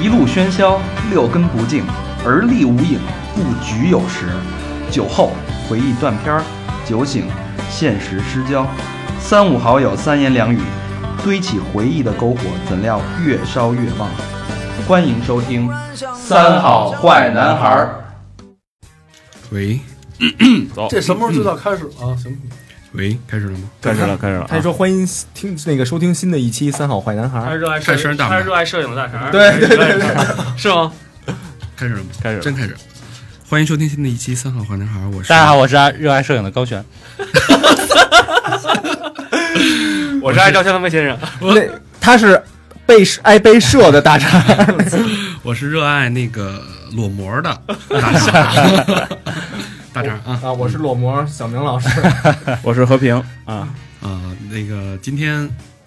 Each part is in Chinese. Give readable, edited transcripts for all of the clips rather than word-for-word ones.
一路喧嚣，六根不净，而立无影，不局有时。酒后回忆断片儿，酒醒现实失焦。三五好友三言两语，堆起回忆的篝火，怎料越烧越旺。欢迎收听《三好坏男孩》。 喂， 走，这什么时候就到开始了？行。 喂，开始了吗？ 开始了。 他说欢迎收听新的一期《三好坏男孩》。 他是热爱摄影，他是热爱摄影的大肠。 对， 是吗？ 开始了吗？ 开始了， 真开始。欢迎收听新的一期《三好坏男孩》， 大家好，我是热爱摄影的高璇。我是爱照相的魏先生。 他是爱被射的大肠。 我是热爱那个裸模的大肠。大肠啊！ 我是裸模小明老师。 我是和平那个今天，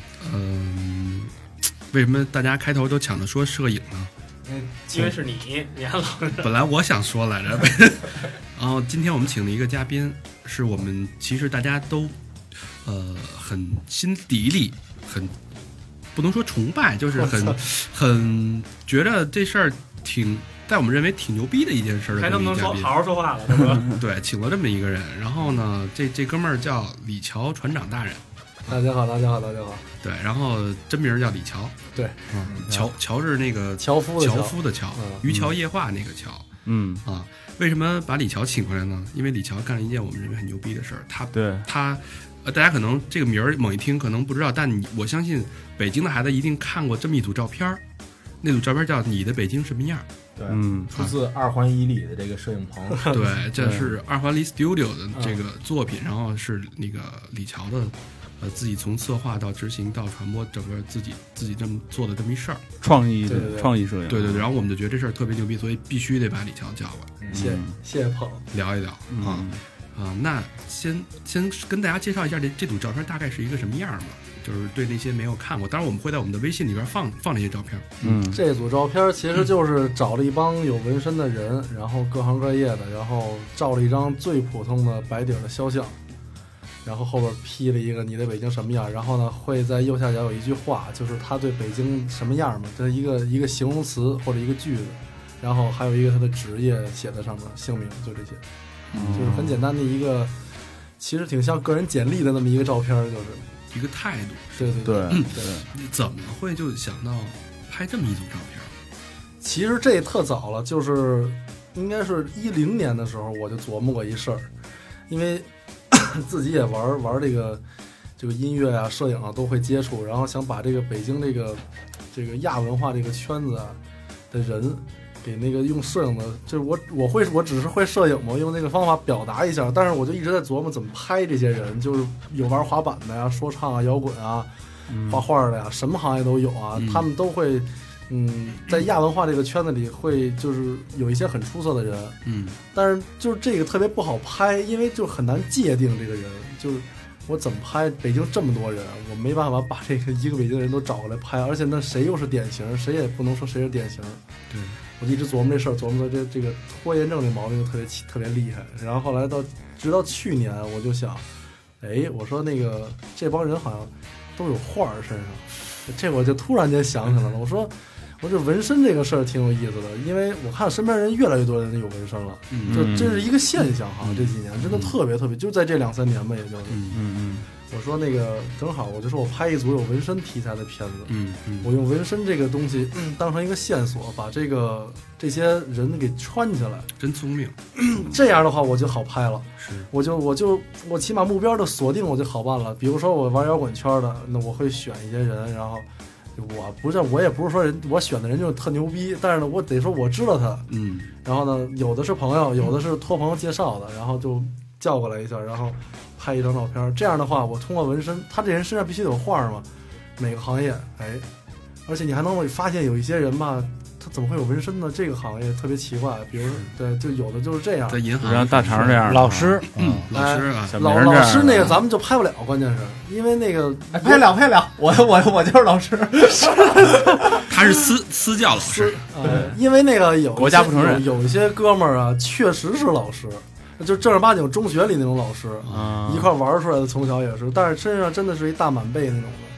为什么大家开头都抢着说摄影呢？ 因为是你老师。 本来我想说来着，然后今天我们请了一个嘉宾，是我们其实大家都很心底里很不能说崇拜，就是很觉得这事儿挺。在我们认为挺牛逼的一件事的， 还能不能说好好说话了？是吧？ 对，请了这么一个人，然后呢，这哥们儿叫李乔船长大人。 大家好。 对，然后真名叫李乔。 对， 乔是那个樵夫的樵，渔樵夜话那个樵。为什么把李乔请回来呢？因为李乔干了一件我们认为很牛逼的事儿。他大家可能这个名儿猛一听可能不知道，但我相信北京的孩子一定看过这么一组照片，那组照片叫《你的北京什么样》。 对，出自二环以里的这个摄影棚。 对，这是二环里 Studio 的这个作品，然后是那个李乔的，自己从策划到执行到传播，整个自己这么做的这么一事儿， 创意摄影。 对，然后我们就觉得这事儿特别牛逼，所以必须得把李乔叫过来。 谢谢捧， 聊一聊那先跟大家介绍一下这组照片大概是一个什么样吧。就是对那些没有看过，当然我们会在我们的微信里边放这些照片。 这组照片其实就是找了一帮有纹身的人，然后各行各业的，然后照了一张最普通的白底的肖像，然后后边P了一个你的北京什么样，然后呢会在右下角有一句话，就是他对北京什么样嘛，这是一个形容词或者一个句子，然后还有一个他的职业写在上面，姓名就这些，就是很简单的一个，其实挺像个人简历的那么一个照片，就是一个态度。 对， 你怎么会就想到拍这么一组照片？ 其实这特早了，就是应该是2010年的时候，我就琢磨过一事儿，因为自己也玩这个音乐啊、摄影啊都会接触，然后想把这个北京这个亚文化这个圈子啊的人给那个用摄影的，就是我只是会摄影嘛，用那个方法表达一下，但是我就一直在琢磨怎么拍这些人，就是有玩滑板的呀、说唱啊、摇滚啊、画画的呀，什么行业都有啊，他们都会在亚文化这个圈子里会就是有一些很出色的人，但是就是这个特别不好拍，因为就很难界定这个人，就是我怎么拍北京这么多人，我没办法把这个一个北京人都找过来拍，而且那谁又是典型，谁也不能说谁是典型。 对， 我一直琢磨这事儿，琢磨到这个拖延症这毛病就特别厉害。然后后来直到去年，我就想，我说那个这帮人好像都有画儿身上，这我就突然间想起来了。我这纹身这个事儿挺有意思的，因为我看身边人越来越多人有纹身了，就这是一个现象哈。这几年真的特别，就在这2-3年吧，也就是。我说那个正好，我就说我拍一组有纹身题材的片子，我用纹身这个东西当成一个线索，把这些人给穿起来， 真聪明。 这样的话我就好拍了， 是， 我起码目标的锁定我就好办了。比如说我玩摇滚圈的，那我会选一些人，然后我也不是说我选的人就是特牛逼，但是呢我得说我知道他，然后呢有的是朋友，有的是托朋友介绍的，然后就叫过来一下，然后拍一张照片。这样的话我通过纹身，他这人身上必须有画嘛，每个行业而且你还能发现有一些人吧，他怎么会有纹身呢？这个行业特别奇怪，比如对，就有的就是这样， 在银行像大肠这样老师， 老师啊， 老师那个咱们就拍不了，关键是因为那个拍了，我就是老师， 他是私教老师， 因为那个国家不承认， 有一些哥们儿啊，确实是老师。就正儿八经中学里那种老师，一块玩出来的，从小也是，但是身上真的是一大满背那种的。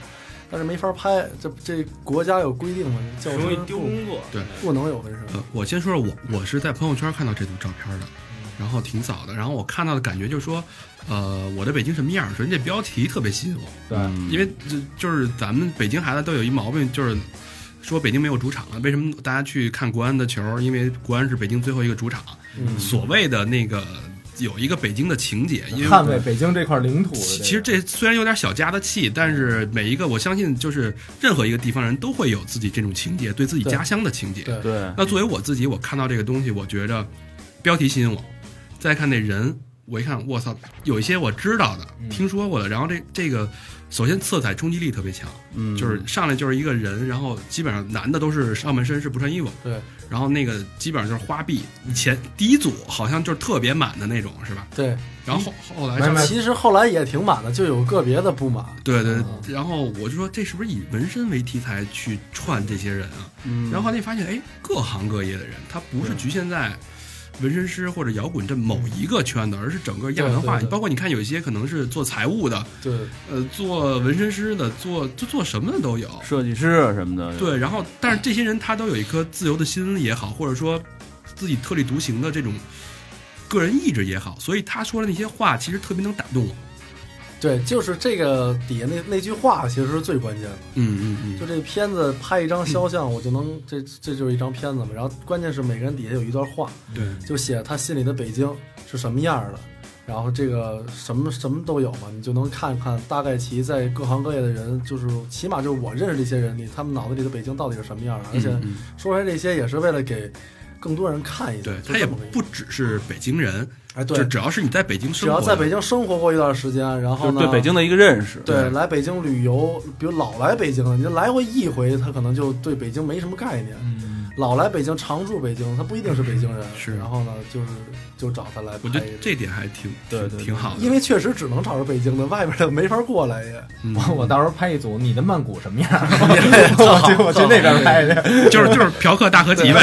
但是没法拍，这国家有规定嘛，教师容易丢工作， 对， 不能有纹身。 我先说说我是在朋友圈看到这组照片的，然后挺早的，然后我看到的感觉就是说，我的北京什么样？首先这标题特别吸引我， 对， 因为就是咱们北京孩子都有一毛病，就是说北京没有主场了。为什么大家去看国安的球？因为国安是北京最后一个主场，所谓的那个。有一个北京的情节，因为捍卫北京这块领土的、 其实这虽然有点小家的气，但是每一个我相信，就是任何一个地方人都会有自己这种情节，对自己家乡的情节。 对。 那作为我自己，我看到这个东西，我觉着标题吸引我，再看那人，我一看，我操，有一些我知道的、听说过的，然后这个首先色彩冲击力特别强，就是上来就是一个人，然后基本上男的都是上半身是不穿衣服， 对。 然后那个基本上就是花臂，第一组好像就是特别满的那种，是吧？ 对。 然后后来其实后来也挺满的，就有个别的不满。 对对。然后我就说，这是不是以纹身为题材去串这些人啊？然后后来发现，哎，各行各业的人，他不是局限在纹身师或者摇滚这某一个圈子，而是整个亚文化。包括你看，有一些可能是做财务的， 对， 做纹身师的，做什么的都有， 设计师什么的。 对，然后但是这些人他都有一颗自由的心也好，或者说自己特立独行的这种个人意志也好，所以他说的那些话其实特别能打动我。 对，就是这个底下那句话，其实是最关键的。就这片子拍一张肖像，我就能这就是一张片子嘛。然后关键是每个人底下有一段话， 对， 就写他心里的北京是什么样的，然后这个什么都有嘛，你就能看看大概其在各行各业的人，就是起码就是我认识这些人里，他们脑子里的北京到底是什么样的。而且说出来这些也是为了给更多人看一下。 对，他也不只是北京人。 哎，对， 就只要是你在北京生活，只要在北京生活过一段时间，然后呢， 对北京的一个认识， 对，来北京旅游，比如老来北京的，你就来过一回，他可能就对北京没什么概念。老来北京，常住北京，他不一定是北京人。 是， 然后呢，就找他来拍。 我觉得这点还挺好的， 因为确实只能找着北京的，外边的没法过来也。 我到时候拍一组你的曼谷什么样，我去那边拍去， 就是嫖客大合集呗。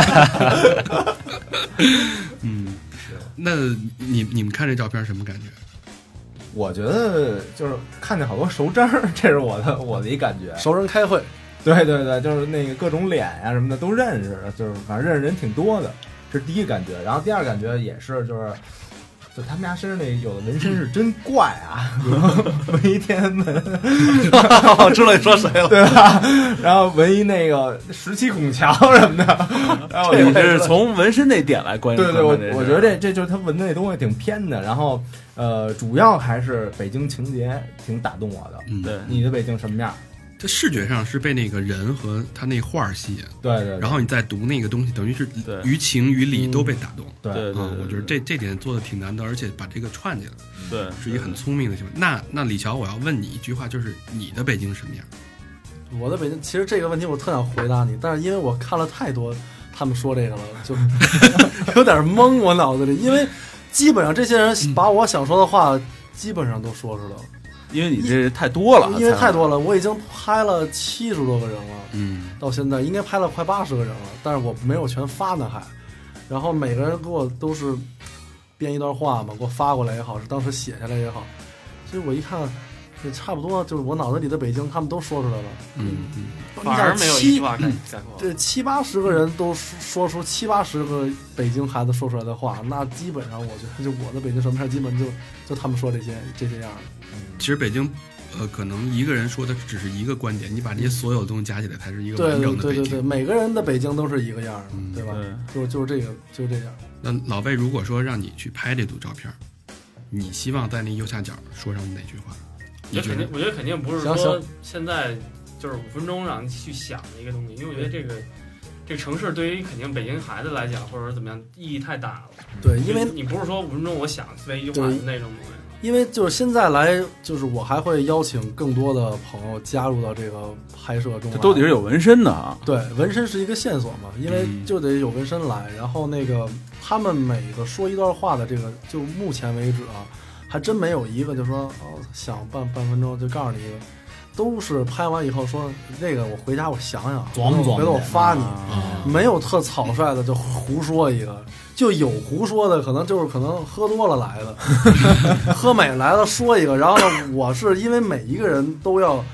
那你们看这照片什么感觉？ 我觉得就是看见好多熟章，这是我的一感觉。 熟人开会， 对，就是那个各种脸呀什么的都认识，就是反正认识人挺多的，这是第一感觉。然后第二感觉也是就他们家身上那有的纹身是真怪啊，纹一天安门， 我知道你说谁了， 对吧？然后纹一那个17孔桥什么的，然后你是从纹身那点来关注。 对，我觉得这就是他纹的那东西挺偏的。然后主要还是北京情节挺打动我的。 对， 你的北京什么样？ 这视觉上是被那个人和他那画吸引， 对， 然后你再读那个东西，等于是于情于理都被打动， 对， 我觉得这点做的挺难的，而且把这个串起来， 对， 是一个很聪明的行为。那李乔，我要问你一句话，就是你的北京什么样？ 我的北京，其实这个问题我特想回答你，但是因为我看了太多他们说这个了，就有点懵我脑子里，因为基本上这些人把我想说的话基本上都说出来了。 因为你这太多了， 因为太多了，我已经拍了70多个人了，到现在应该拍了快80个人了，但是我没有全发呢还，然后每个人给我都是编一段话嘛，给我发过来也好，是当时写下来也好，其实我一看也差不多，就是我脑子里的北京他们都说出来了， 反而没有一句话概括。 这70-80个人都说出70-80个北京孩子说出来的话，那基本上我觉得就我的北京什么事，基本就他们说这些样的。 其实北京，可能一个人说的只是一个观点，你把这些所有东西加起来才是一个完整的北京。 对，每个人的北京都是一个样的，对吧？就是这样。 那老魏，如果说让你去拍这组照片，你希望在那右下角说上哪句话？ 我觉得肯定不是说现在就是5分钟让你去想的一个东西，因为我觉得这个城市对于肯定北京孩子来讲，或者说怎么样，意义太大了。 对，因为你不是说5分钟我想为一句话的那种东西。 因为就是现在来，就是我还会邀请更多的朋友加入到这个拍摄中来。 这都得是有纹身的啊。 对，纹身是一个线索嘛，因为就得有纹身来。然后那个他们每个说一段话的这个，就目前为止啊，还真没有一个就说想半分钟就告诉你一个。都是拍完以后说这个我回家我想想，回头我发你，没有特草率的就胡说一个，就有胡说的可能喝多了来的，喝美来了说一个，然后呢，我是因为每一个人都要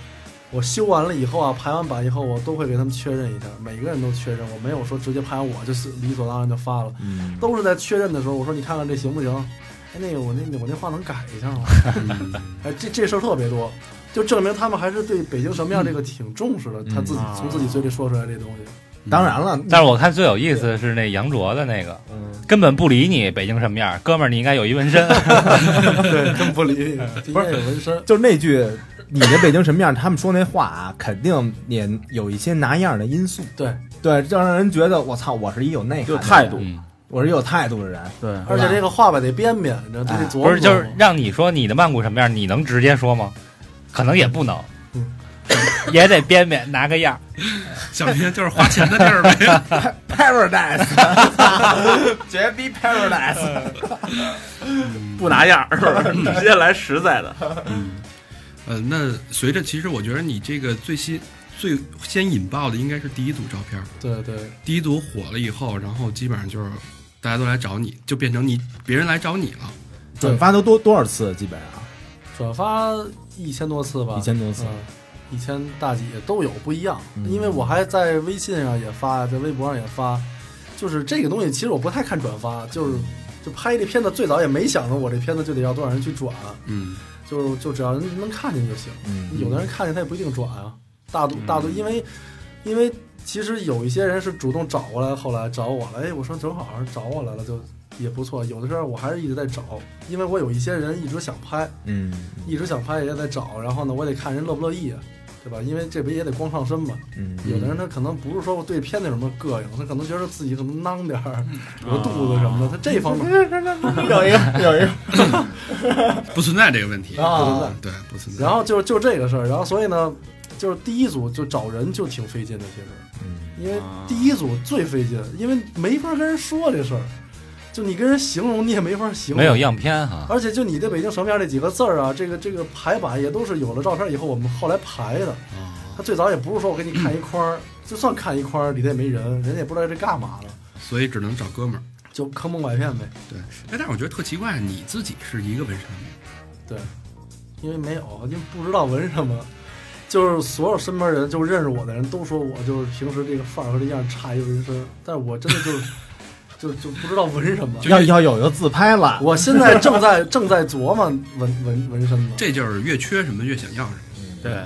我修完了以后啊，排完版以后，我都会给他们确认一下，每个人都确认，我没有说直接排完我就是理所当然就发了，都是在确认的时候，我说你看看这行不行？哎，那个我那话能改一下吗？哎，这事儿特别多，就证明他们还是对北京什么样这个挺重视的，他自己从自己嘴里说出来这东西。 当然了， 但是我看最有意思的是那杨卓的那个，根本不理你北京什么样，哥们儿你应该有一纹身， 对，根本不理你，不是有纹身， 就是那句你的北京什么样，他们说那话啊，肯定也有一些拿样的因素， 对， 就让人觉得我操，我是一有内涵、 有态度， 我是有态度的人， 对， 而且这个话吧得编编，你知道这琢磨。 不是，就是让你说你的曼谷什么样，你能直接说吗？可能也不能。也得编编拿个样， 小心就是花钱的地儿呗。 Paradise， 绝逼 Paradise， 不拿样是吧？直接来实在的。 那随着其实我觉得你这个最先引爆的应该是第一组照片。 对对， 第一组火了以后，然后基本上就是大家都来找你，就变成别人来找你了。 转发都多少次？基本上转发1000多次吧 ，1000多次。 1000大几都有不一样，因为我还在微信上也发，在微博上也发，就是这个东西其实我不太看转发，就拍这片子最早也没想着我这片子就得要多少人去转，就只要人能看见就行，有的人看见他也不一定转啊，大多因为其实有一些人是主动找过来，后来找我了，哎，我说正好找我来了就也不错，有的时候我还是一直在找，因为我有一些人一直想拍，一直想拍也在找，然后呢我得看人乐不乐意，对吧？因为这不也得光上身嘛。有的人他可能不是说我对片子有什么膈应，他可能觉得自己可能囊点儿，有个肚子什么的，他这方面有一个不存在这个问题啊，不存在， 对，不存在。 然后就这个事儿，然后所以呢，就是第一组就找人就挺费劲的，其实，因为第一组最费劲，因为没法跟人说这事儿。就你跟人形容你也没法形容， 没有样片哈。 而且就你对北京什么样这几个字儿啊，这个排版也都是有了照片以后我们后来排的。他最早也不是说我给你看一框，就算看一框里头也没人，人家也不知道这干嘛的， 所以只能找哥们儿， 就坑蒙拐骗呗。 对，但是我觉得特奇怪，你自己是一个纹身没有？对，因为没有，因为不知道纹什么。就是所有身边人就认识我的人都说我就是平时这个范儿和这样差一纹身，但是我真的就是就不知道纹什么， 要有就自拍了。 我现在正在琢磨纹身呢。 这就是越缺什么越想要什么。 对。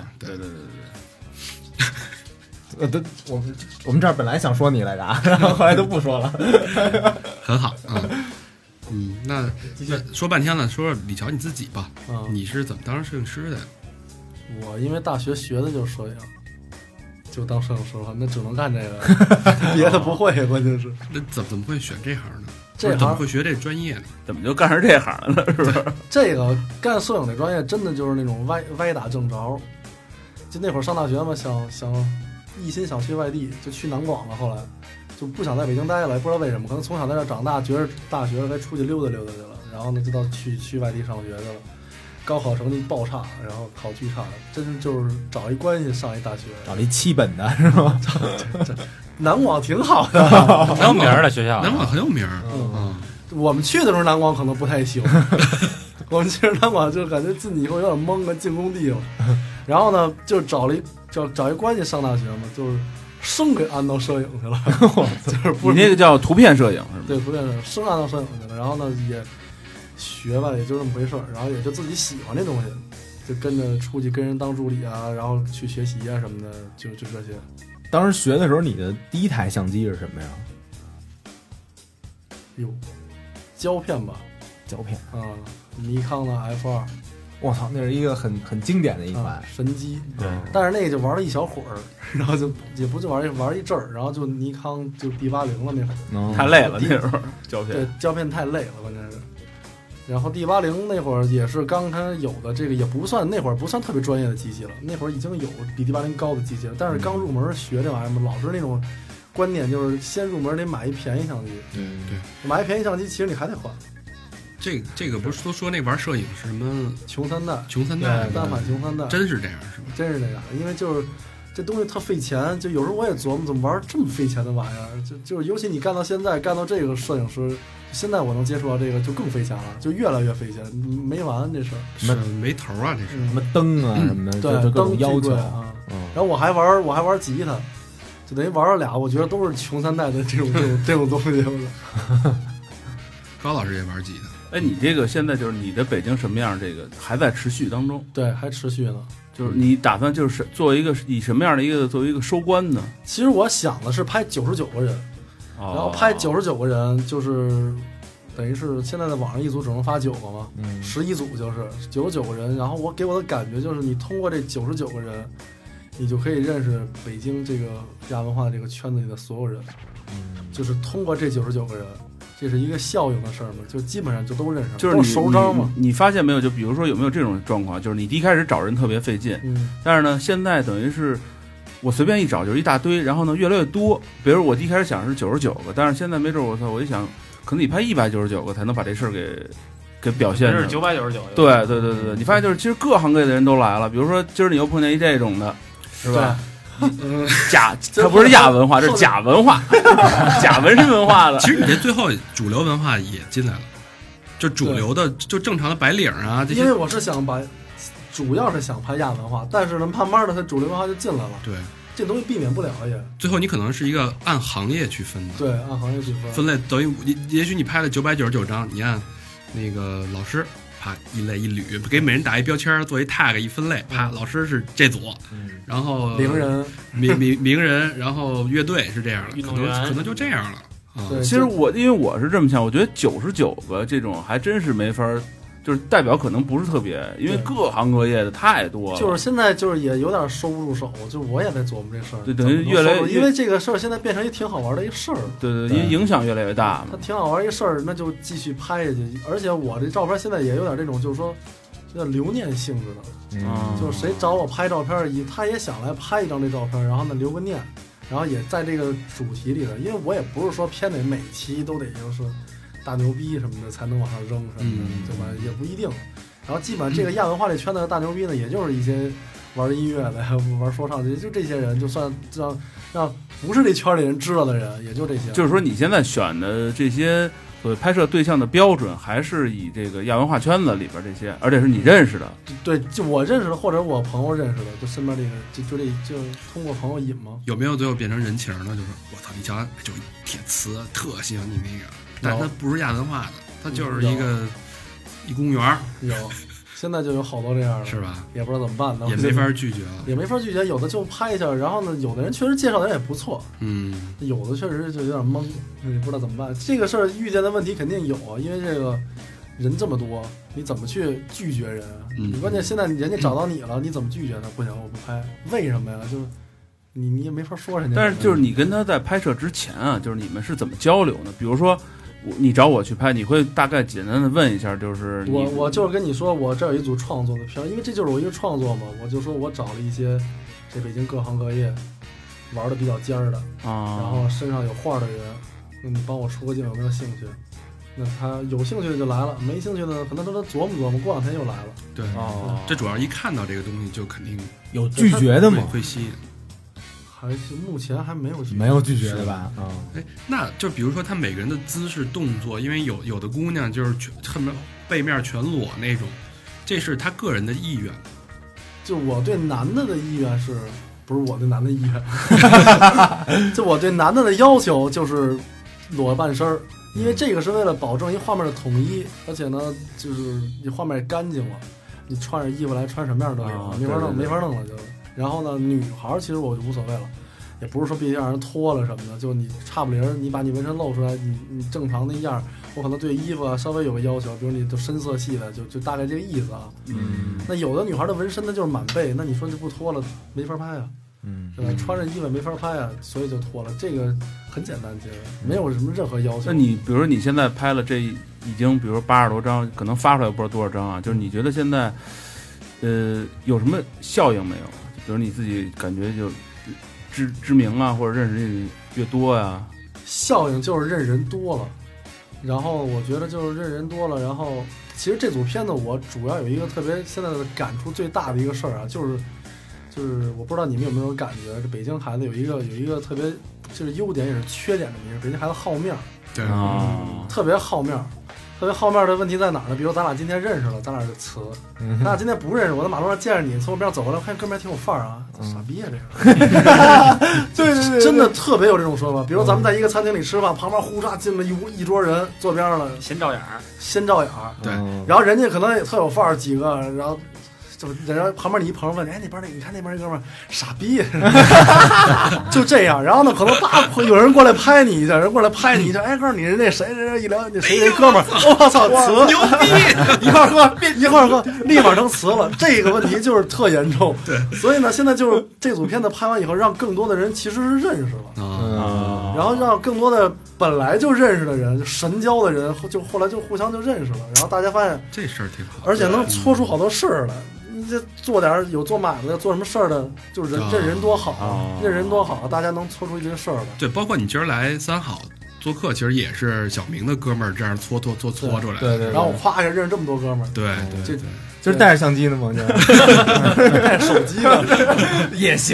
我们这儿本来想说你来着，然后后来都不说了。 很好啊。那说半天了，说说李乔你自己吧。你是怎么当上摄影师的呀？ 我因为大学学的就是摄影。就当摄影师了，那只能干这个，别的不会。关键是， 那怎么会选这行呢？ 这行怎么会学这专业呢？ 怎么就干上这行了呢？是不是？ 这个干摄影这专业真的就是那种歪打正着。就那会儿上大学嘛，想一心想去外地，就去南广了。后来就不想在北京待了，也不知道为什么，可能从小在这长大，觉得大学该出去溜达溜达去了。然后呢，就到去外地上学去了。高考成绩爆差，然后考巨差，真就是找一关系上一大学， 找一7本的是吧？ 南广挺好的， 很有名的学校， 南广很有名。 我们去的时候南广可能不太行，我们去南广就感觉自己以后有点懵，跟进工地了。然后呢，就找一关系上大学嘛，就是生给安到摄影去了，就是不是你那个叫图片摄影是吗？ 对，图片摄影生安到摄影去了，然后呢也。学吧，也就这么回事儿，然后也就自己喜欢这东西，就跟着出去跟人当助理啊，然后去学习啊什么的，就这些。 当时学的时候，你的第一台相机是什么呀？ 哟，胶片吧， 胶片啊，尼康的 F2， 我操，那是一个很经典的一款神机。 对， 但是那个就玩了一小会儿，然后就也不就玩一阵儿，然后就尼康就 D80了那会儿， 太累了那时候胶片， 对，胶片太累了，关键是。然后 D80那会儿也是刚开始有的，这个也不算那会儿不算特别专业的机器了，那会儿已经有比 D80高的机器了，但是刚入门学这玩意儿嘛，老是那种观念就是先入门得买一便宜相机， 对， 买一便宜相机其实你还得换。 这个不是都说那玩摄影是什么穷三代，单反穷三代， 真是这样是吗？ 真是这样，因为就是这东西特费钱，就有时候我也琢磨怎么玩这么费钱的玩意儿，就是尤其你干到现在，干到这个摄影师。现在我能接触到这个就更费钱了，就越来越费钱，没完这事儿。 是没头啊，这是什么灯啊什么的， 对， 各种要求啊。 然后我还玩吉他，就等于玩了俩，我觉得都是穷三代的这种东西。 高老师也玩吉他， 哎，你这个现在就是你的北京什么样？这个还在持续当中？ 对，还持续呢。 就是你打算就是做一个以什么样的一个作为一个收官呢？ 其实我想的是拍99个人，然后拍99个人就是等于是现在的网上一组只能发9个嘛，11组就是99个人。然后我给我的感觉就是，你通过这99个人，你就可以认识北京这个亚文化这个圈子里的所有人，就是通过这99个人。这是一个效应的事儿嘛，就基本上就都认识， 就是都熟章嘛。 你发现没有？就比如说有没有这种状况？就是你第一开始找人特别费劲，但是呢，现在等于是我随便一找就是一大堆，然后呢越来越多。比如我第一开始想是99个，但是现在没准我一想，可能你拍199个才能把这事儿给表现。 这是999。 对，你发现就是其实各行各业的人都来了。比如说今儿你又碰见一这种的，是吧？它不是亚文化，这是假文化，假纹身文化的。 其实你这最后主流文化也进来了，就主流的就正常的白领啊这些。 因为我是想主要是想拍亚文化，但是呢，慢慢的它主流文化就进来了。 对， 这东西避免不了也。 最后你可能是一个按行业去分的。 对，按行业去分类，等于也许你拍了999张，你按那个老师。啪，一类一缕，给每人打一标签，做一 tag 一分类，啪，老师是这组，然后名人， 名人，然后乐队是这样的，可能就这样了。 对， 其实因为我是这么想，我觉得99个这种还真是没法，就是代表可能不是特别，因为各行各业的太多了。 就是现在就是也有点收不住手，就我也在琢磨这事儿。 对，等于越来越， 因为这个事儿现在变成一挺好玩的一个事儿。 对，影响越来越大嘛。 它挺好玩一个事儿，那就继续拍下去。而且我这照片现在也有点这种，就是说，有点留念性质的。就是谁找我拍照片，他也想来拍一张这照片，然后呢留个念，然后也在这个主题里的。因为我也不是说偏得每期都得就是大牛逼什么的才能往上扔什么的，对吧？也不一定。然后基本上这个亚文化这圈子的大牛逼呢，也就是一些玩音乐的、玩说唱的，就这些人，就算让不是这圈里人知道的人，也就这些。 就是说，你现在选的这些所谓拍摄对象的标准，还是以这个亚文化圈子里边这些，而且是你认识的。 对，就我认识的，或者我朋友认识的，就身边这个，就通过朋友引嘛。 有没有最后变成人情呢？就是我操，你瞧，就铁磁特喜欢你那个，但他不是亚文化的，他就是一公园。 有，现在就有好多这样的， 是吧？ 也不知道怎么办呢， 也没法拒绝了， 也没法拒绝。有的就拍一下，然后呢，有的人确实介绍的人也不错，有的确实就有点懵，也不知道怎么办。这个事儿遇见的问题肯定有啊，因为这个人这么多，你怎么去拒绝人？你关键现在人家找到你了，你怎么拒绝他？不行，我不拍，为什么呀？就你也没法说人家。 但是就是你跟他在拍摄之前啊，就是你们是怎么交流呢？比如说。你找我去拍，你会大概简单的问一下，就是我就是跟你说，我这有一组创作的片，因为这就是我一个创作嘛，我就说我找了一些这北京各行各业玩的比较尖儿的然后身上有画的人，你帮我出个镜，有没有兴趣？那他有兴趣的就来了，没兴趣的可能他琢磨，过两天又来了。 对，这主要一看到这个东西就肯定有拒绝的嘛， 会吸引。 还是目前还没有拒绝的吧？ 那就比如说他每个人的姿势动作，因为有的姑娘就是恨不得背面全裸那种，这是他个人的意愿。 就我对男的的意愿是，不是我对男的意愿？就我对男的的要求就是裸半身，因为这个是为了保证一画面的统一，而且呢，就是你画面也干净了，你穿着衣服来穿什么样都有，没法弄了就。然后呢，女孩其实我就无所谓了，也不是说必须让人脱了什么的，就你差不离儿，你把你纹身露出来，你正常的一样，我可能对衣服啊稍微有个要求，比如你都深色系的，就大概这个意思啊。那有的女孩的纹身呢就是满背，那你说就不脱了没法拍啊，对吧？穿着衣服没法拍啊，所以就脱了。这个很简单，其实没有什么任何要求。 那你比如说你现在拍了这已经比如说80多张，可能发出来不知道多少张啊，就是你觉得现在有什么效应没有？比如你自己感觉就知名啊，或者认识人越多呀， 效应就是认人多了。然后我觉得就是认人多了，然后其实这组片子我主要有一个特别现在的感触最大的一个事儿啊，就是我不知道你们有没有感觉，这北京孩子有一个特别就是优点也是缺点的一个，北京孩子好面， 对特别好面。 特别好面的问题在哪儿呢？比如咱俩今天认识了，咱俩是词；咱俩今天不认识，我在马路上见着你，从我边走过来，我看哥们儿挺有范儿啊，傻逼呀这个。对，真的特别有这种说法。比如咱们在一个餐厅里吃饭，旁边呼嚓进了一桌人，坐边上了， 先照眼儿。 对， 然后人家可能也特有范儿，几个，然后。然后旁边你一朋友问你，哎，那边那你看那边那哥们儿傻逼，就这样。然后呢，可能有人过来拍你一下，人过来拍你一下，哎，告诉你那谁一聊那谁哥们儿，我操，词牛逼， 一块儿喝，立马成词了。这个问题就是特严重。对，所以呢，现在就是这组片子拍完以后，让更多的人其实是认识了，然后让更多的本来就认识的人，就神交的人，就后来就互相就认识了。然后大家发现这事儿挺好， 而且能搓出好多事儿来。你这做点有做买卖的，做什么事儿的，就认人多好，认人多好，大家能搓出一些事儿来。 对，包括你今儿来三好做客，其实也是小明的哥们儿这样搓出来。 对，然后我夸一下认识这么多哥们儿。 对， 就是带着相机的吗？ 带手机的也行。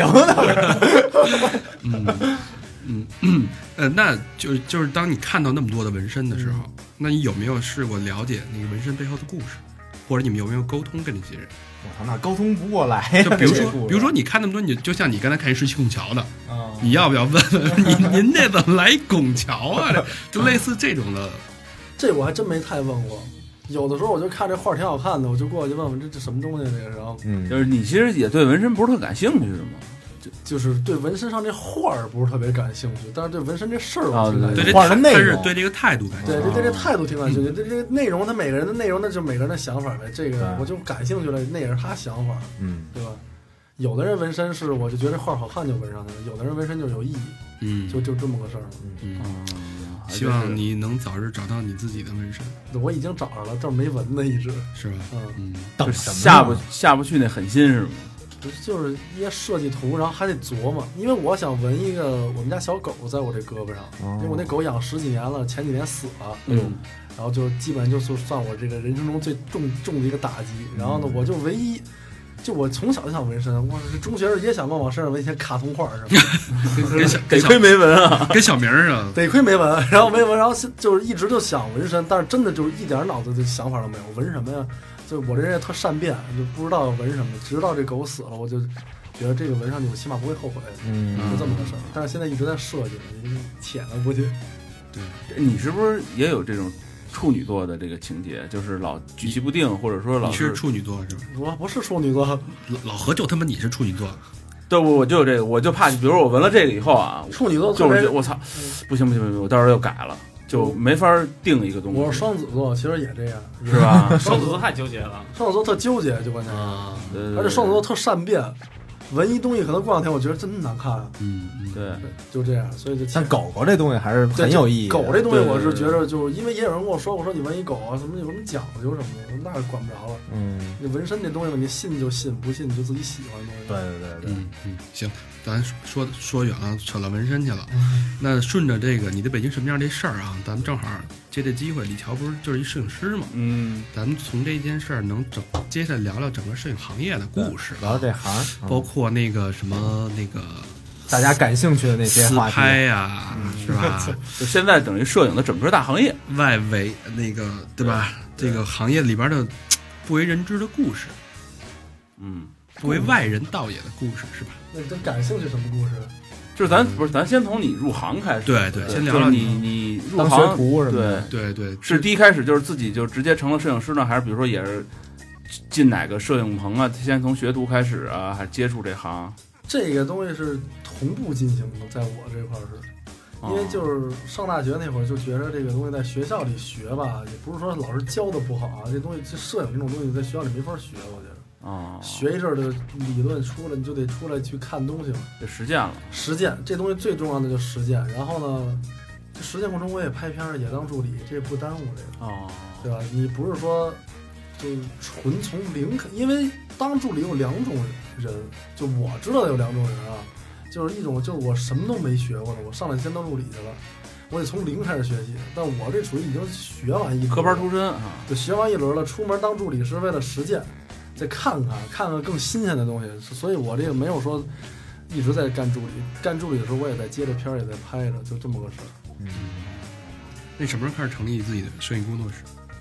那就是当你看到那么多的纹身的时候，那你有没有试过了解那个纹身背后的故事？或者你们有没有沟通跟这些人？ 我操，那沟通不过来。 就比如说你看那么多，你就像你刚才看17拱桥的，你要不要问问您这怎么来拱桥啊？就类似这种的。 这我还真没太问过。有的时候我就看这画挺好看的，我就过去问问这什么东西这个，然后就是你其实也对纹身不是特感兴趣是吗？ 就是对纹身上这画儿不是特别感兴趣，但是对纹身这事儿我挺感兴趣。 对画的内容， 对这个态度感兴趣。 对这态度挺感兴趣。这个内容，他每个人的内容，那就每个人的想法呗。这个我就感兴趣了，那也是他想法，对吧？有的人纹身是我就觉得画好看就纹上去了，有的人纹身就有意义，就这么个事儿。 希望你能早日找到你自己的纹身。 我已经找着了，这没纹呢，一直是吧？ 等下不去那狠心是吗？ 就是一些设计图，然后还得琢磨，因为我想纹一个我们家小狗在我这胳膊上，因为我那狗养10几年了，前几年死了，然后就基本上就算我这个人生中最重的一个打击。然后呢，我就唯一，就我从小就想纹身，我是中学时也想往身上纹一些卡通画什么的， 得亏没纹啊， 跟小明似的， 得亏没纹，然后没纹，然后就是一直就想纹身，但是真的就是一点脑子的想法都没有，纹什么呀？就我这人也特善变，就不知道纹什么，直到这狗死了，我就觉得这个纹上去我起码不会后悔，就这么个事儿。但是现在一直在设计，浅了不去。 对， 你是不是也有这种处女座的这个情节，就是老举棋不定，或者说老是处女座是吧？ 我不是处女座， 老何就他妈你是处女座。 对，我就有这个，我就怕，比如我纹了这个以后啊， 处女座就是我操，不行，我到时候又改了。就没法定一个东西。 我是双子座，其实也这样， 是吧？ 双子座太纠结了， 双子座特纠结，就关键而且双子座特善变，纹一东西可能过两天我觉得真难看， 对， 就这样，所以就像狗狗这东西还是很有意义。 狗这东西我是觉得，就是因为也有人跟我说你纹一狗啊，什么有什么讲究什么的，那管不着了。你纹身这东西，你信就信，不信你就自己喜欢的东西。对， 行。咱说远了，扯到纹身去了。那顺着这个你的北京什么样这事儿啊，咱们正好借这机会，李乔不是就是一摄影师嘛？咱们从这件事儿能接下来聊聊整个摄影行业的故事， 聊这行， 包括那个什么那个大家感兴趣的那些话题， 自拍呀，是吧？ 就现在等于摄影的整个大行业外围那个对吧？这个行业里边的不为人知的故事，不为外人道也的故事，是吧？ 那你感兴趣什么故事？ 就是咱先从你入行开始， 对，先聊聊你入行学徒什么的， 对， 是第一开始就是自己就直接成了摄影师呢，还是比如说也是进哪个摄影棚啊？先从学徒开始啊，还是接触这行？ 这个东西是同步进行的，在我这块是，因为就是上大学那会儿就觉得这个东西在学校里学吧，也不是说老师教的不好啊，这东西这摄影这种东西在学校里没法学，我觉得。学一阵的理论出来，你就得出来去看东西了， 得实践了。 实践这东西最重要的就是实践。然后呢，实践过程我也拍片儿，也当助理，这不耽误这个对吧？你不是说就纯从零，因为当助理有两种人，就我知道的有两种人啊，就是一种就是我什么都没学过的，我上来先当助理去了。我得从零开始学习，但我这属于已经学完一轮， 科班出身啊， 就学完一轮了。出门当助理是为了实践。再看看更新鲜的东西，所以我这个没有说一直在干助理。干助理的时候，我也在接着片儿，也在拍着，就这么个事儿。 那什么时候开始成立自己的摄影工作室？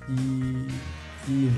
11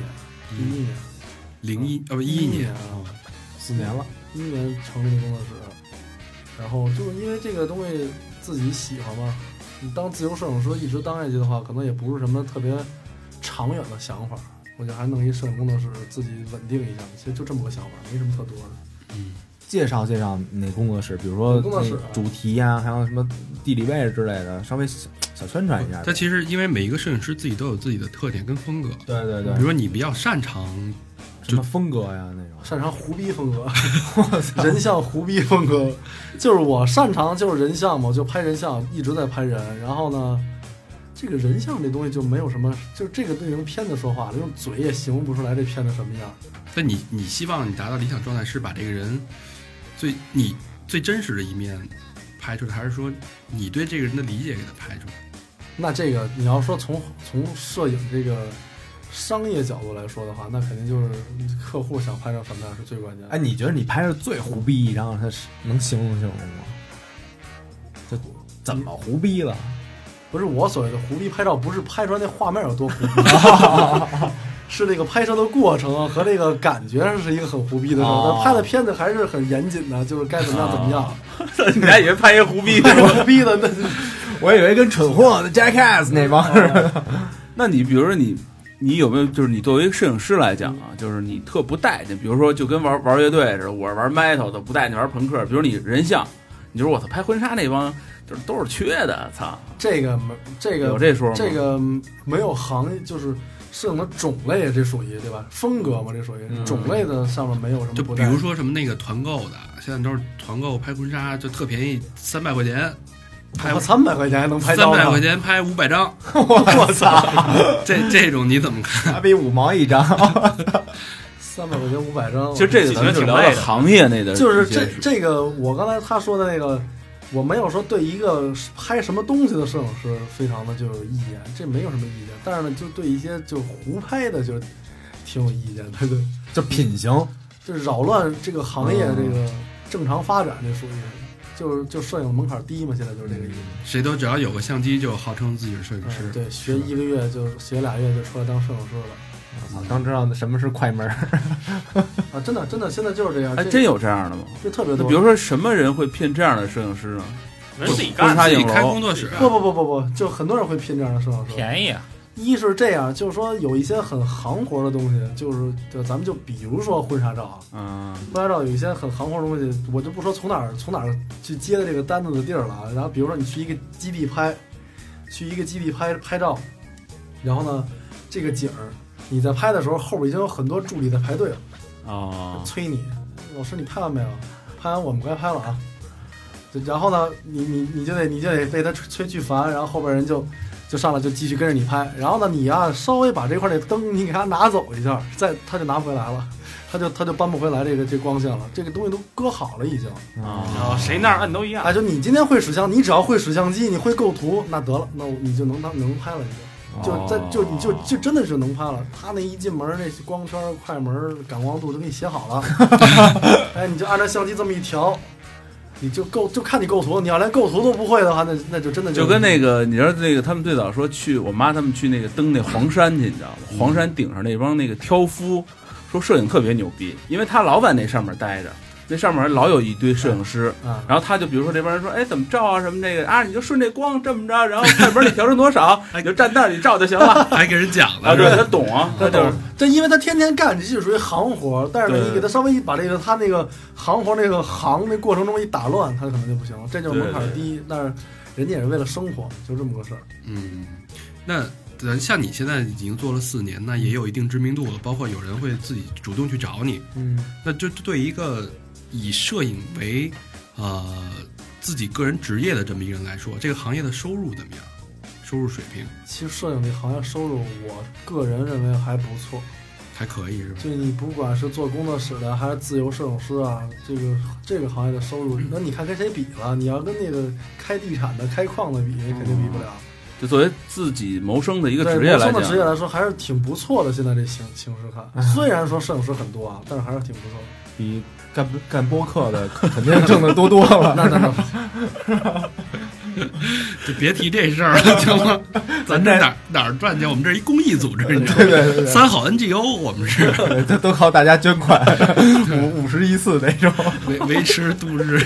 年啊，4年了 ，11年成立的工作室，然后就是因为这个东西自己喜欢嘛，你当自由摄影师一直当下去的话，可能也不是什么特别长远的想法，我就还弄一摄影工作室自己稳定一下，其实就这么个想法，没什么特多的。 介绍那工作室，比如说工作室主题呀，还有什么地理位置之类的，稍微小宣传一下。 它其实因为每一个摄影师自己都有自己的特点跟风格， 对对对， 比如说你比较擅长什么风格呀那种， 擅长胡逼风格，人像胡逼风格，就是我擅长就是人像嘛，就拍人像，一直在拍人。然后呢，这个人像这东西就没有什么，就是这个对用片子说话了，用嘴也形容不出来这片子什么样。 但你希望你达到理想状态是把这个人最真实的一面拍出来，还是说你对这个人的理解给他拍出来？ 那这个你要说从摄影这个商业角度来说的话，那肯定就是客户想拍成什么样是最关键的。 哎，你觉得你拍的最胡逼一张，他能形容吗？就怎么胡逼了？ 不是我所谓的胡逼拍照，不是拍出来那画面有多胡逼，是这个拍摄的过程和这个感觉是一个很胡逼的事儿。但拍的片子还是很严谨的，就是该怎么样怎么样。 你还以为拍一胡逼胡逼的，那我以为跟蠢货的 Jackass 那帮似的。 那你比如说你有没有就是你作为摄影师来讲啊，就是你特不待见，比如说就跟玩乐队似的，我是玩 metal 的，不待见玩朋克。比如你人像，你说我操拍婚纱那帮就是都是缺的，操。 这个有这说吗？ 这个没有行业就是。摄影的种类，这属于对吧？风格嘛，这属于种类的上面没有什么。 就比如说什么那个团购的，现在都是团购拍婚纱，就特便宜，300块钱，拍 300块钱还能拍照 ，300块钱拍500张， 我操！ 这种你怎么看？ 还比5毛一张 ，300块钱500张。 其实这个咱们就聊到行业内的， 就是这个，我刚才他说的那个。我没有说对一个拍什么东西的摄影师非常的就有意见，这没有什么意见。但是呢，就对一些就胡拍的就挺有意见的，对， 就品行， 就扰乱这个行业这个正常发展，这属于就摄影门槛低嘛，现在就是这个意思。 谁都只要有个相机就号称自己是摄影师， 对，学1个月就学2月就出来当摄影师了。 我刚知道什么是快门啊！真的，现在就是这样。 还真有这样的吗？ 就特别多。 比如说什么人会聘这样的摄影师呢？ 自己干， 自己开工作室。 不，就很多人会聘这样的摄影师。 便宜啊！ 一是这样，就是说有一些很行活的东西，就咱们就比如说婚纱照啊，婚纱照有一些很行活的东西，我就不说从哪儿去接的这个单子的地儿了啊。然后比如说你去一个基地拍照，然后呢，这个景儿。你在拍的时候，后边已经有很多助理在排队了，催你，老师你拍完没有？拍完我们该拍了啊。然后呢，你就得被他催去烦，然后后边人就上来就继续跟着你拍。然后呢，你呀稍微把这块那灯你给他拿走一下，他就拿不回来了，他就搬不回来这光线了。这个东西都搁好了已经啊，谁那儿摁都一样。 就你今天会使相，你只要会使相机，你会构图，那得了，那你就能拍了，你就真的是能拍了。他那一进门，那光圈、快门、感光度都给你写好了。哎，你就按照相机这么一调，你就看你构图。你要连构图都不会的话，那就真的就跟那个，你知道那个他们最早说我妈他们去那个登那黄山去，你知道吗？黄山顶上那帮那个挑夫说摄影特别牛逼，因为他老在那上面待着。那上面老有一堆摄影师，然后他就比如说这帮人说，哎，怎么照啊什么这个啊，你就顺这光这么着，然后快门你调成多少，你就站那儿你照就行了， 还给人讲了， 对，他懂啊，他懂。 这因为他天天干，这就属于行活，但是呢，你给他稍微把这个他那个行活那个那过程中一打乱，他可能就不行了。这就是门槛低，但是人家也是为了生活，就这么个事儿。 那像你现在已经做了4年，那也有一定知名度了，包括有人会自己主动去找你。那就对一个以摄影为自己个人职业的这么一个人来说，这个行业的收入怎么样？收入水平？ 其实摄影这行业收入，我个人认为还不错， 还可以是吧？ 就你不管是做工作室的，还是自由摄影师啊，这个行业的收入，那你看跟谁比了？你要跟那个开地产的、开矿的比，肯定比不了。 就作为自己谋生的一个职业来讲， 谋生的职业来说还是挺不错的。现在这形势看，虽然说摄影师很多啊，但是还是挺不错的。 比干播客的肯定挣得多了。 就别提这事儿了，行吗？咱这哪儿赚钱？我们这是一公益组织，你知道吗？ 对三好 NGO， 我们是都靠大家捐款，50一次那种， 维持度日。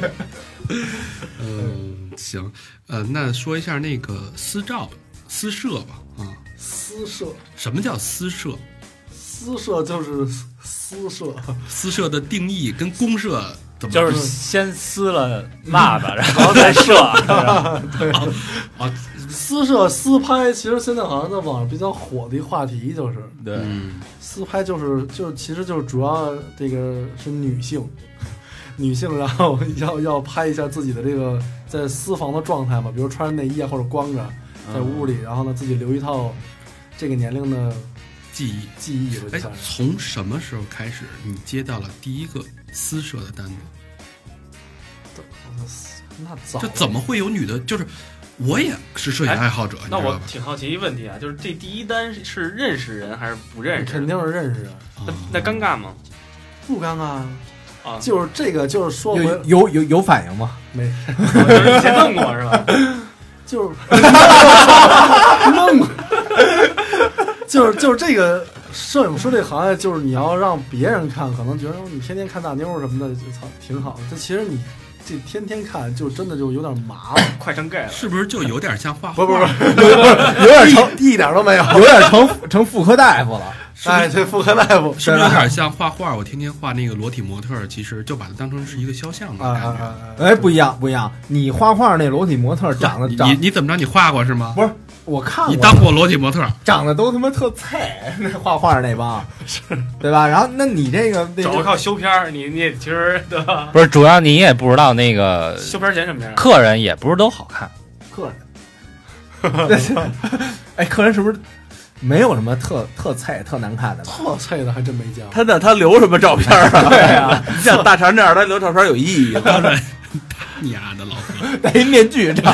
行，那说一下那个私社吧，啊， 私社， 什么叫私社？ 私社就是私社， 私社的定义跟公社怎么？ 就是先撕了蜡的，然后再射。 对啊，私社私拍，其实现在好像在网上比较火的一话题就是， 对， 私拍就是其实就是主要这个是女性，然后要拍一下自己的这个在私房的状态嘛，比如穿着内衣啊或者光着在屋里，然后呢自己留一套这个年龄的记忆。 哎，从什么时候开始你接到了第一个私社的单子？ 那早， 这怎么会有女的？就是我也是摄影爱好者， 那我挺好奇一问题啊，就是这第一单是认识人还是不认识？ 肯定是认识人。 那尴尬吗？ 不尴尬啊， 就是这个，就是说回有反应吗？ 没， 就是先弄过是吧？ 就是弄过。就是这个摄影师这行业，就是你要让别人看，可能觉得你天天看大妞什么的，操，挺好的。这其实你这天天看，就真的就有点麻烦， 快成 gay 了， 是不是就有点像画画？ 不， 有点成一点都没有， 有点成妇科大夫了。 哎，对，妇科大夫是不是有点像画画？我天天画那个裸体模特，其实就把它当成是一个肖像的感觉。 哎，不一样。你画画那裸体模特长得你怎么着？你画过是吗？ 不是，我看过。 你当过裸体模特， 长得都他妈特菜，那画画那帮是，对吧？然后那你这个主要靠修片，你也其实对吧？ 不是，主要你也不知道那个修片钱什么样， 客人也不是都好看。 客人，哎，客人是不是？没有什么特菜特难看的吧？ 特菜的还真没见过。 他留什么照片啊？对啊，你像大肠这样，他留照片有意义吗？ 你丫的老哥， 戴一面具这样。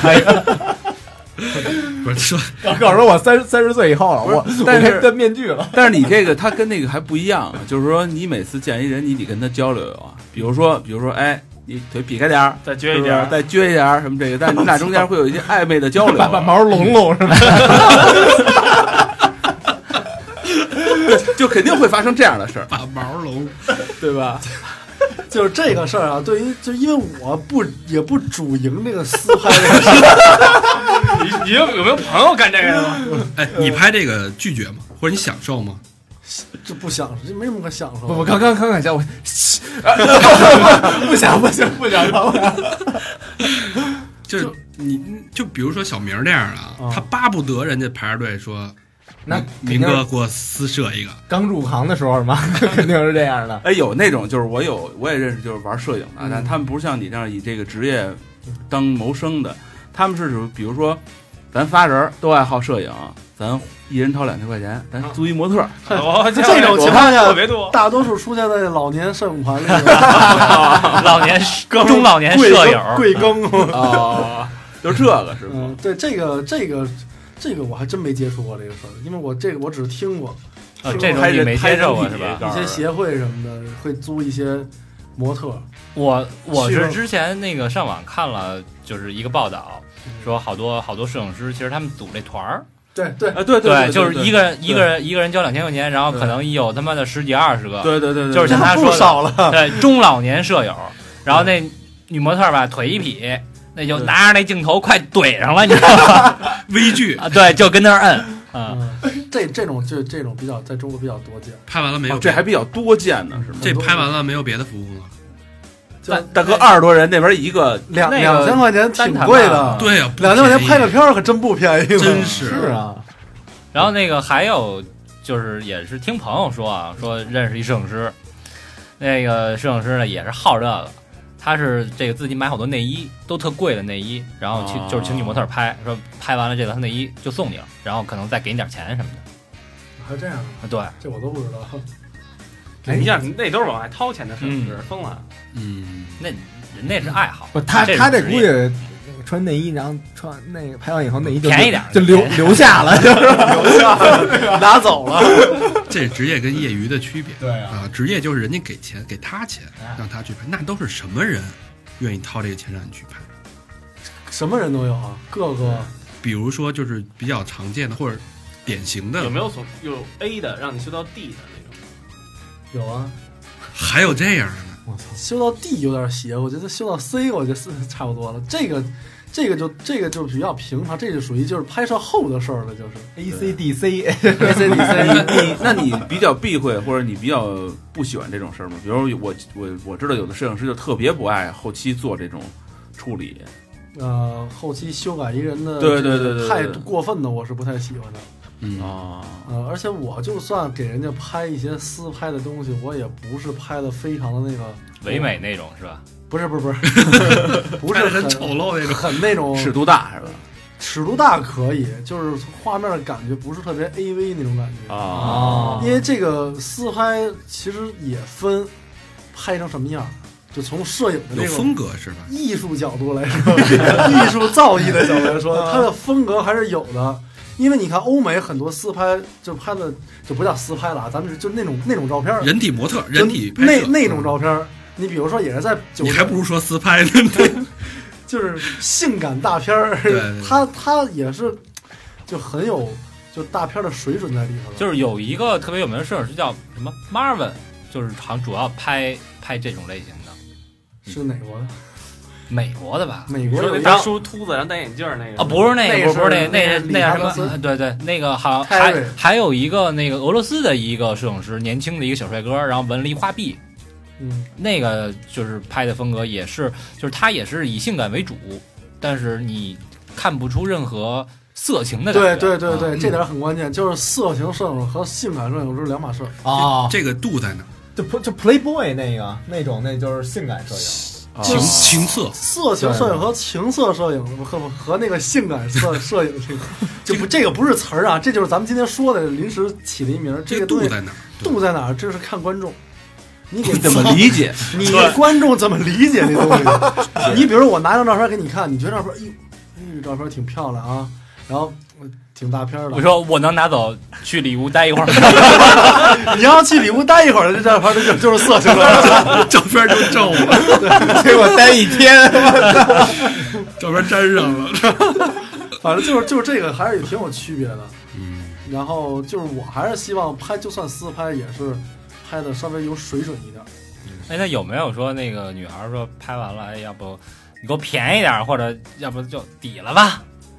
不是说， 告诉我30岁以后了， 但是戴面具了。 但是你这个他跟那个还不一样啊，就是说你每次见一人，你得跟他交流啊。比如说，哎，你腿劈开点， 再撅一点， 再撅一点什么这个，但你们俩中间会有一些暧昧的交流， 把毛拢是吧？ 就肯定会发生这样的事儿， 把毛拢， 对吧？ 就是这个事儿啊，对于就因为我也不主营这个私拍这个事儿，你有没有朋友干这个的吗？ 哎，你拍这个拒绝吗？或者你享受吗？ 这不享受，这没什么可享受。 不，刚讲我不想。 就是你就比如说小明这样的，他巴不得人家排着队说。 那明哥给我私设一个， 刚入行的时候嘛，肯定是这样的。 哎，有那种就是我也认识，就是玩摄影的，但他们不是像你这样以这个职业当谋生的，他们是比如说咱仨人都爱好摄影，咱一人掏2000块钱，咱租一模特。 这种情况下特别多，大多数出现在老年摄影团里， 中老年摄影贵庚啊，就这个是吗？ 对，这个我还真没接触过这个事儿，因为我只是听过。 这种你没接受过是吧？ 一些协会什么的会租一些模特。 我是之前那个上网看了，就是一个报道，说好多摄影师其实他们组这团儿。 对， 就是一个人交2000块钱，然后可能有他妈的10几20个。 对， 就是像他说不少了。 对，中老年摄友，然后那女模特吧腿一劈。那就拿着那镜头快怼上了，你知道吗？ 微距啊，对，就跟那儿摁啊。 这种比较在中国比较多见。 拍完了没有？ 这还比较多见呢，是吗？ 这拍完了没有别的服务了？ 大哥20多人，那边一个 2000块钱挺贵的。 对呀 ，2000块钱拍个片儿可真不便宜。 真是啊。 然后那个还有就是也是听朋友说啊，说认识一摄影师，那个摄影师呢也是好这个。他是这个自己买好多内衣，都特贵的内衣，然后就是请女模特拍，说拍完了这套内衣就送你了，然后可能再给你点钱什么的。 还这样？ 对， 这我都不知道。 你想，那都是往外掏钱的摄影师，疯了。 那人那是爱好。 不，他这估计穿内衣，然后穿那个拍完以后内衣就便宜点， 就留下了，就是留下了， 拿走了。 这是职业跟业余的区别。 对啊， 职业就是人家给钱，给他钱，让他去拍，那都是什么人愿意掏这个钱让你去拍？ 什么人都有啊，各个。 比如说就是比较常见的或者典型的， 有没有有 A 的让你修到 D 的那种？ 有啊， 还有这样的呢？ 我操，修到 D 有点邪，我觉得修到 C 我觉得是差不多了。这个就比较平常，这就属于就是拍摄后的事儿了，就是 ACDC。 那你比较避讳或者你比较不喜欢这种事儿吗？比如我知道有的摄影师就特别不爱后期做这种处理。 后期修改一个人的， 对， 太过分的我是不太喜欢的。而且我就算给人家拍一些私拍的东西，我也不是拍的非常的那个唯美那种是吧？ 不是，不是很丑陋那种， 很那种尺度大是吧？ 尺度大可以，就是画面的感觉不是特别 AV 那种感觉啊。 因为这个私拍其实也分拍成什么样。就从摄影的这个风格是吧？ 艺术角度来说，艺术造诣的角度来说，它的风格还是有的。因为你看欧美很多私拍就拍的就不叫私拍了，咱们就那种照片， 人体模特、人体拍摄那种照片，你比如说也是在你还不如说私拍呢， 就是性感大片儿，它也是就很有就大片的水准在里头。 就是有一个特别有名的摄影师叫什么 Marvin， 就是好像主要拍这种类型的。 是哪国的？ 美国的吧？ 美国有大叔秃子然后戴眼镜那个不是那个，不是那什么？对，那个好像还有一个那个俄罗斯的一个摄影师，年轻的一个小帅哥，然后纹了一花臂。那个就是拍的风格也是，就是他也是以性感为主，但是你看不出任何色情的感觉。 对，这点很关键，就是色情摄影和性感摄影是两码事啊。 这个度在哪？ 就 Playboy 那种，那就是性感摄影， 情色情摄影和情色摄影和那个性感摄影这个不是词儿啊，这就是咱们今天说的临时起的一名。这个度在哪？ 度在哪？这是看观众，你给怎么理解？ 你观众怎么理解这东西？你比如说我拿张照片给你看，你觉得照片，这照片挺漂亮啊，然后。挺大片的。 我说我能拿走去里屋待一会儿。 你要去里屋待一会儿，这照片就是色情了， 照片就皱了， 结果待一天， 照片粘上了。 反正就是这个还是挺有区别的。然后就是我还是希望拍，就算私拍也是拍的稍微有水准一点。 那有没有说那个女孩说拍完了，要不你给我便宜点，或者要不就抵了吧？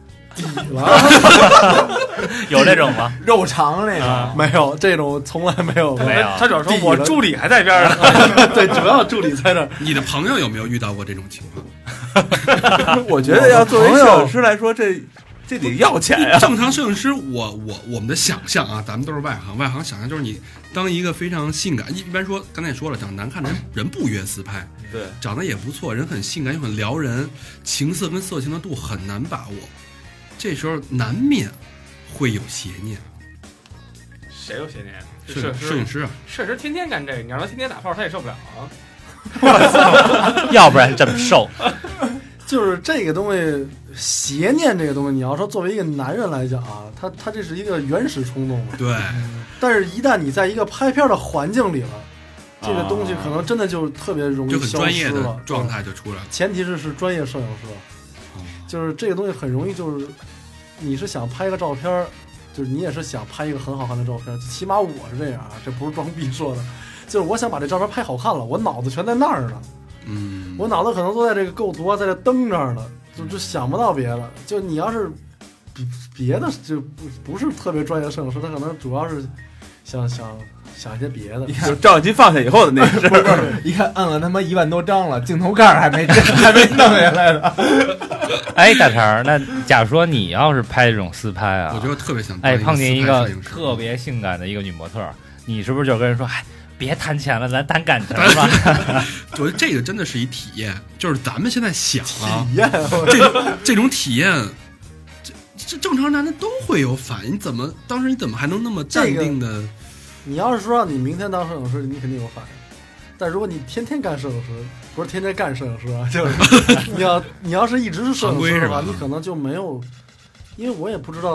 有这种吗？ 肉偿那种没有，这种从来没有。 他主要说我助理还在边上。 对，主要助理在这儿。 你的朋友有没有遇到过这种情况？ 我觉得要作为摄影师来说，这得要钱呀。 正常摄影师，我们的想象啊，咱们都是外行想象就是你当一个非常性感，一般说刚才也说了，长得难看的人不约私拍， 对， 长得也不错，人很性感又很撩人，情色跟色情的度很难把握。这时候难免会有邪念。 谁有邪念？ 摄影师啊， 摄影师天天干这个，你让他天天打炮，他也受不了啊。 要不然这么瘦。 就是这个东西，邪念这个东西，你要说作为一个男人来讲啊，他这是一个原始冲动嘛。 对。 但是，一旦你在一个拍片的环境里了，这个东西可能真的就特别容易消失了， 就很专业的状态就出来了。 前提是专业摄影师。就是这个东西很容易，就是你是想拍个照片，就是你也是想拍一个很好看的照片，起码我是这样啊，这不是装逼说的，就是我想把这照片拍好看了，我脑子全在那儿呢，我脑子可能都在这个构图啊，在这灯这儿呢，就想不到别的。就你要是别的就不是特别专业的摄影师，他可能主要是想一些别的， 就照相机放下以后的那个事儿，一看摁了他妈1万多张了，镜头盖还没弄下来呢。 哎，大肠儿，那假如说你要是拍这种私拍啊， 我觉得特别想碰见一个特别性感的一个女模特，你是不是就跟人说，别谈钱了，咱谈感情吧？ 我觉得这个真的是一体验，就是咱们现在想啊， 体验这种体验。这正常男的都会有反应，当时你怎么还能那么淡定的？ 你要是说让你明天当摄影师，你肯定有反应。但如果你天天干摄影师，不是天天干摄影师啊，就是你要是一直是摄影师的话，你可能就没有，因为我也不知道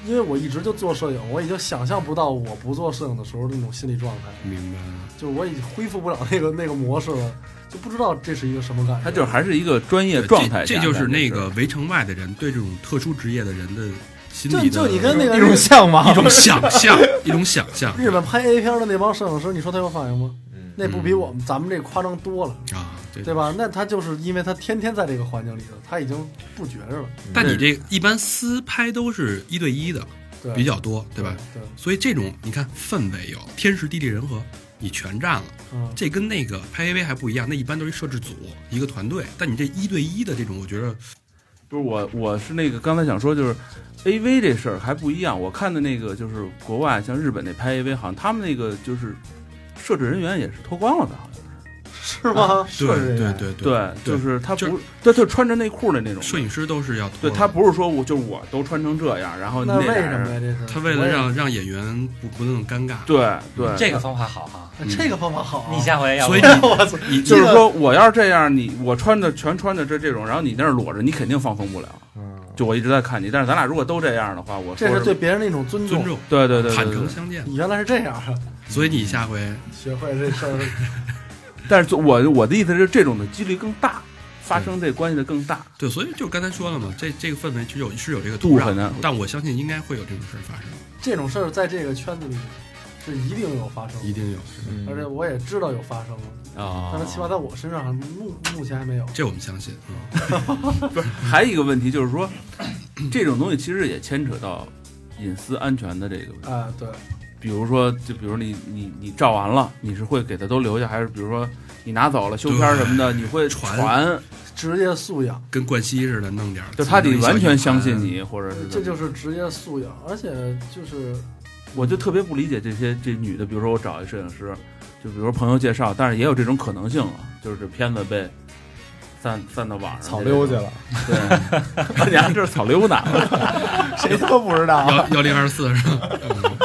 因为我一直就做摄影，我已经想象不到我不做摄影的时候那种心理状态。 明白了， 就是我已经恢复不了那个模式了，就不知道这是一个什么感觉。 他就还是一个专业状态， 这就是那个围城外的人对这种特殊职业的人的心理的就你跟那个一种向往， 一种想象，一种想象。 日本拍 A 片的那帮摄影师，你说他有反应吗？那不比咱们这夸张多了啊， 对吧？那他就是因为他天天在这个环境里头，他已经不觉着了。 但你这一般私拍都是1对1的比较多，对吧？ 对， 所以这种你看氛围有天时地利人和，你全占了。这跟那个拍 AV 还不一样，那一般都是摄制组一个团队，但你这1对1的这种，我觉得不是我是那个刚才想说就是 AV 这事儿还不一样。我看的那个就是国外像日本那拍 AV， 好像他们那个就是摄制人员也是脱光了的，好像是吗？ 对， 就是他不，他就穿着内裤的那种。 摄影师都是要脱。 对，他不是说我都穿成这样，然后那为什么呀？这是他为了让演员不那么尴尬。 对， 这个方法好哈， 这个方法好。 你下回要， 所以你就是说我要是这样，我全穿的这种，然后你那儿裸着，你肯定放松不了。就我一直在看你，但是咱俩如果都这样的话，我这是对别人的一种尊重。 对， 坦诚相见。 你原来是这样啊， 所以你下回学会这事儿。 但是我的意思是，这种的几率更大，发生这关系的更大。 对，所以就刚才说了嘛，这个氛围是有这个土壤的，但我相信应该会有这种事儿发生。 这种事儿在这个圈子里是一定有发生， 一定有， 而且我也知道有发生了啊，但是起码在我身上目前还没有。 这我们相信。 不是，还有一个问题就是说，这种东西其实也牵扯到隐私安全的这个问题。 对。 比如说，比如你照完了，你是会给他都留下，还是比如说你拿走了修片什么的，你会传职业素养， 跟冠希似的弄点， 就他得完全相信你，或者是这就是职业素养。而且就是， 我就特别不理解这女的，比如说我找一摄影师，就比如说朋友介绍，但是也有这种可能性啊，就是这片子被散到网上草溜去了。 对，你还这是草溜呢， 谁都不知道。 1024是吧？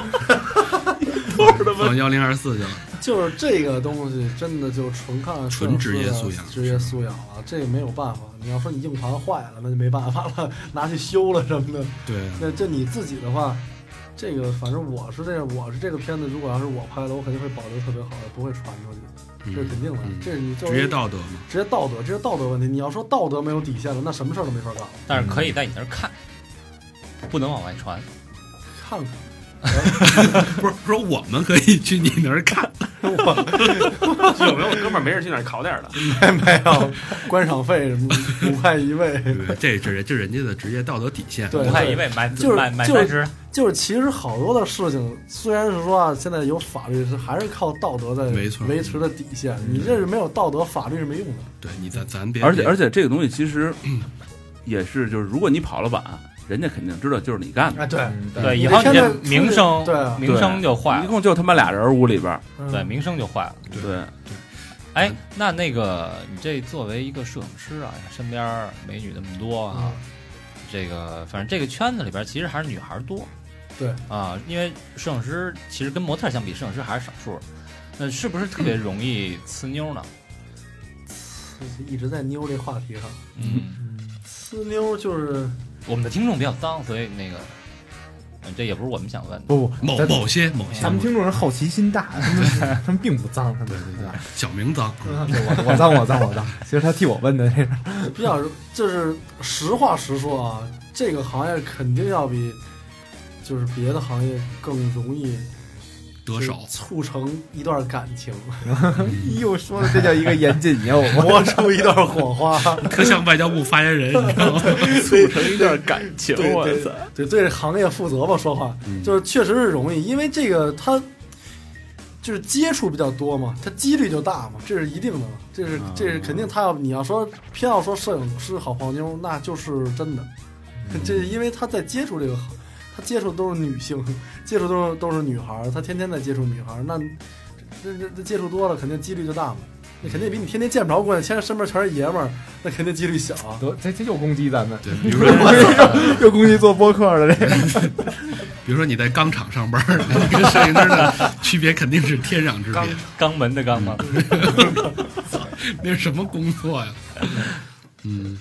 往1024去了。 就是这个东西真的就纯职业素养了，这个没有办法。你要说你硬盘坏了，那就没办法了，拿去修了什么的。 对， 那就你自己的话，这个反正我是这样，我是这个片子，如果要是我拍的，我肯定会保留特别好的，不会传出去，这是肯定的。这是你职业道德嘛？ 职业道德，这是道德问题。你要说道德没有底线了，那什么事儿都没法干了。 但是可以在你那儿看，不能往外传。 看看。 不是说我们可以去你那儿看， 有没有哥们儿没事去那儿考点的？ 没有，观赏费什么5块一位， 这人家的职业道德底线。 5块一位买30， 就是其实好多的事情，虽然是说现在有法律，还是靠道德在维持的底线。你这是没有道德，法律是没用的。 对你咱别， 而且这个东西其实也是，就是如果你跑了版。人家肯定知道就是你干的， 对，以后你这名声就坏了， 一共就他妈俩人屋里边， 对，名声就坏了， 对。 哎，那个你这作为一个摄影师啊，身边美女那么多啊，这个反正这个圈子里边其实还是女孩多， 对啊，因为摄影师其实跟模特相比，摄影师还是少数，那是不是特别容易呲妞呢？ 一直在妞这话题上，呲妞就是。 我们的听众比较脏，所以那个，这也不是我们想问的。 不， 某些， 他们听众是好奇心大，他们并不脏，他们小明脏， 我脏。其实他替我问的这个， 比较就是实话实说啊，这个行业肯定要比就是别的行业更容易得手， 促成一段感情。 又说的这叫一个严谨呀， 磨出一段火花， 特像外交部发言人，你知道吗？ 促成一段感情，我操！ 对这行业负责吧，说话就是确实是容易，因为这个它就是接触比较多嘛，它几率就大嘛，这是一定的，这是肯定。你要说偏要说摄影师好泡妞，那就是真的。这因为他在接触这个。他接触都是女性，接触都是女孩，他天天在接触女孩，那这接触多了，肯定几率就大嘛。那肯定比你天天见不着过去，身边全是爷们儿，那肯定几率小啊。 这又攻击咱们， 对，比如说又攻击做播客的这个。 比如说你在钢厂上班，跟摄影师的区别肯定是天壤之别。 肛门的肛吗？ 那是什么工作呀？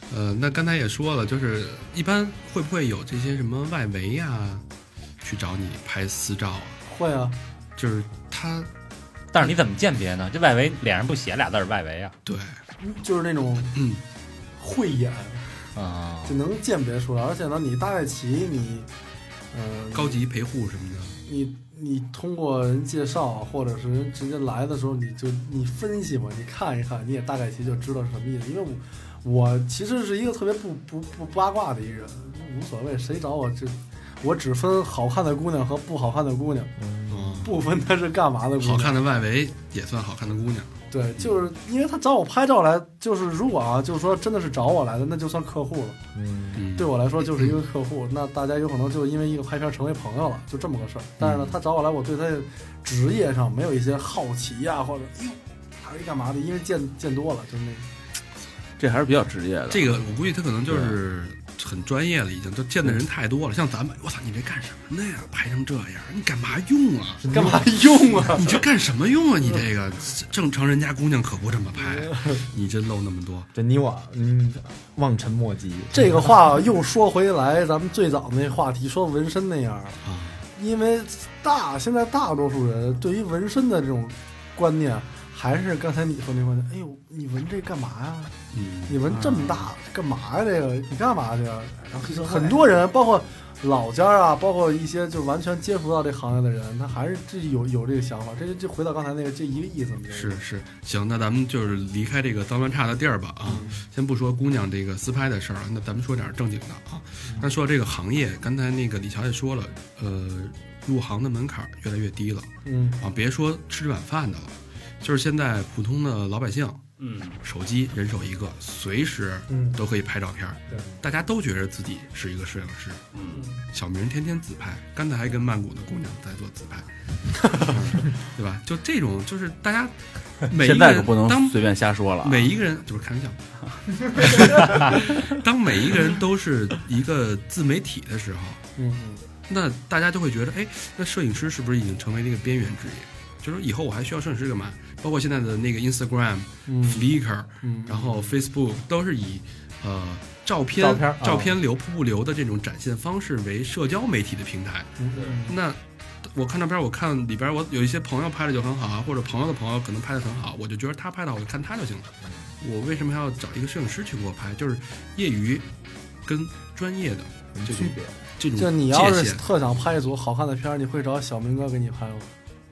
那刚才也说了，就是一般会不会有这些什么外围呀，去找你拍私照啊？ 会啊， 就是他， 但是你怎么鉴别呢？这外围脸上不写俩字外围啊？ 对， 就是那种慧眼啊， 就能鉴别出来，而且呢，你大概齐你高级陪护什么的， 你通过人介绍，或者是人直接来的时候，你分析嘛，你看一看，你也大概其就知道是什么意思。因为我其实是一个特别不八卦的一个人，无所谓谁找我只分好看的姑娘和不好看的姑娘，不分她是干嘛的姑娘。 好看的外围也算好看的姑娘。 对，就是因为他找我拍照来，就是如果啊，就是说真的是找我来的，那就算客户了。对我来说就是一个客户，那大家有可能就因为一个拍片成为朋友了，就这么个事儿。但是呢，他找我来，我对他的职业上没有一些好奇呀，或者还是干嘛的，因为见多了，就是那个。 这还是比较职业的。 这个我估计他可能就是很专业了，已经都见的人太多了。像咱们，我操，你这干什么的呀？拍成这样，你干嘛用啊？ 干嘛用啊？ 你这干什么用啊？你这个正常人家姑娘可不这么拍，你这露那么多， 这你望尘莫及。 这个话又说回来，咱们最早那话题说纹身那样啊，因为现在大多数人对于纹身的这种观念。还是刚才你说那观点，哎呦，你纹这干嘛呀？你纹这么大干嘛呀？这个你干嘛去啊？然后很多人，包括老家啊，包括一些就完全接触到这行业的人，他还是有这个想法。这就回到刚才那个这一个意思。 是，行，那咱们就是离开这个脏乱差的地儿吧啊。先不说姑娘这个私拍的事儿，那咱们说点正经的啊。那说这个行业，刚才那个李乔也说了，入行的门槛越来越低了。别说吃这碗饭的了。就是现在普通的老百姓，手机人手一个，随时都可以拍照片，大家都觉得自己是一个摄影师，小明天天自拍，刚才还跟曼谷的姑娘在做自拍，对吧？就这种，就是大家每一个人现在可不能随便瞎说了， 每一个人就是开玩笑，当每一个人都是一个自媒体的时候，那大家就会觉得，哎，那摄影师是不是已经成为那个边缘职业？就是以后我还需要摄影师干嘛？包括现在的那个 Instagram、Flickr，然后 Facebook 都是以照片流、瀑布流的这种展现方式为社交媒体的平台。那我看照片，我看里边我有一些朋友拍的就很好啊，或者朋友的朋友可能拍的很好，我就觉得他拍的好，我看他就行了。我为什么还要找一个摄影师去给我拍？就是业余跟专业的这种区别。这种就你要是特想拍一组好看的片，你会找小明哥给你拍吗？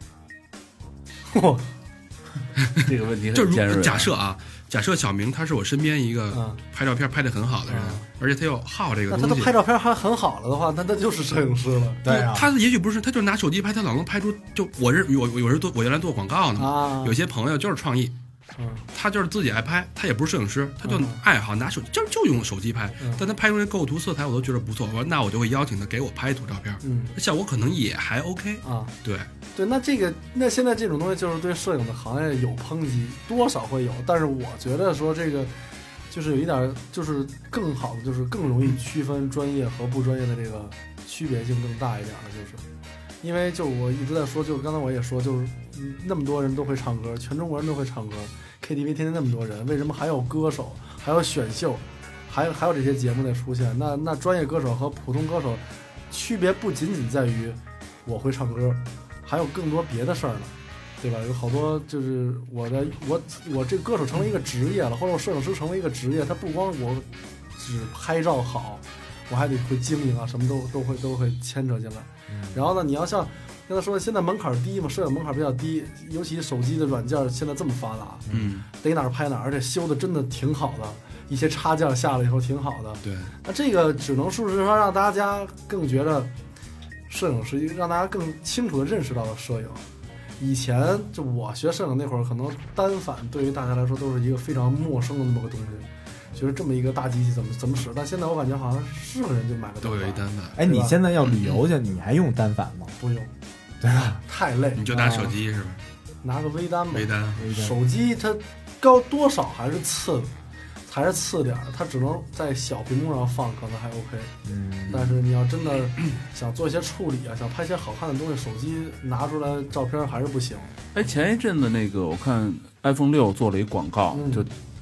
这个问题很尖锐。假设小明他是我身边一个拍照片拍得很好的人，而且他又好这个东西， 那他拍照片还很好了的话，那就是摄影师了。 对啊，他也许不是，他就拿手机拍，他老能拍出。就我原来做广告呢，有些朋友就是创意。他就是自己爱拍，他也不是摄影师，他就爱好拿手机，就用手机拍。但他拍出来构图、色彩，我都觉得不错。那我就会邀请他给我拍一组照片，效果可能也还 OK 啊。对， 那现在这种东西就是对摄影的行业有抨击，多少会有。但是我觉得说这个就是有一点，就是更好的，就是更容易区分专业和不专业的这个区别性更大一点的，就是。因为就我一直在说，就是刚才我也说，就是那么多人都会唱歌，全中国人都会唱歌 ，KTV 天天那么多人，为什么还有歌手，还有选秀，还有这些节目在出现？那专业歌手和普通歌手区别不仅仅在于我会唱歌，还有更多别的事儿呢，对吧？有好多就是我这个歌手成为一个职业了，或者我摄影师成为一个职业，他不光我只拍照好，我还得会经营啊，什么都会牵扯进来。然后呢，你要像跟他说，现在门槛低嘛，摄影门槛比较低，尤其手机的软件现在这么发达，逮哪儿拍哪儿，而且修的真的挺好的，一些插件下来以后挺好的。 对， 那这个只能说是让大家更觉得摄影是让大家更清楚的认识到了摄影。以前就我学摄影那会儿，可能单反对于大家来说都是一个非常陌生的那么个东西。就是这么一个大机器怎么使，但现在我感觉好像是个人就买个都有一单反。 哎，你现在要旅游去，你还用单反吗？ 不用，对吧？太累。 你就拿手机是吧？ 拿个微单吧。 微单。 手机它高多少还是次点，它只能在小屏幕上放，可能还 OK。但是你要真的想做一些处理啊，想拍一些好看的东西，手机拿出来照片还是不行。 哎，前一阵子那个我看 iPhone 6做了一广告，就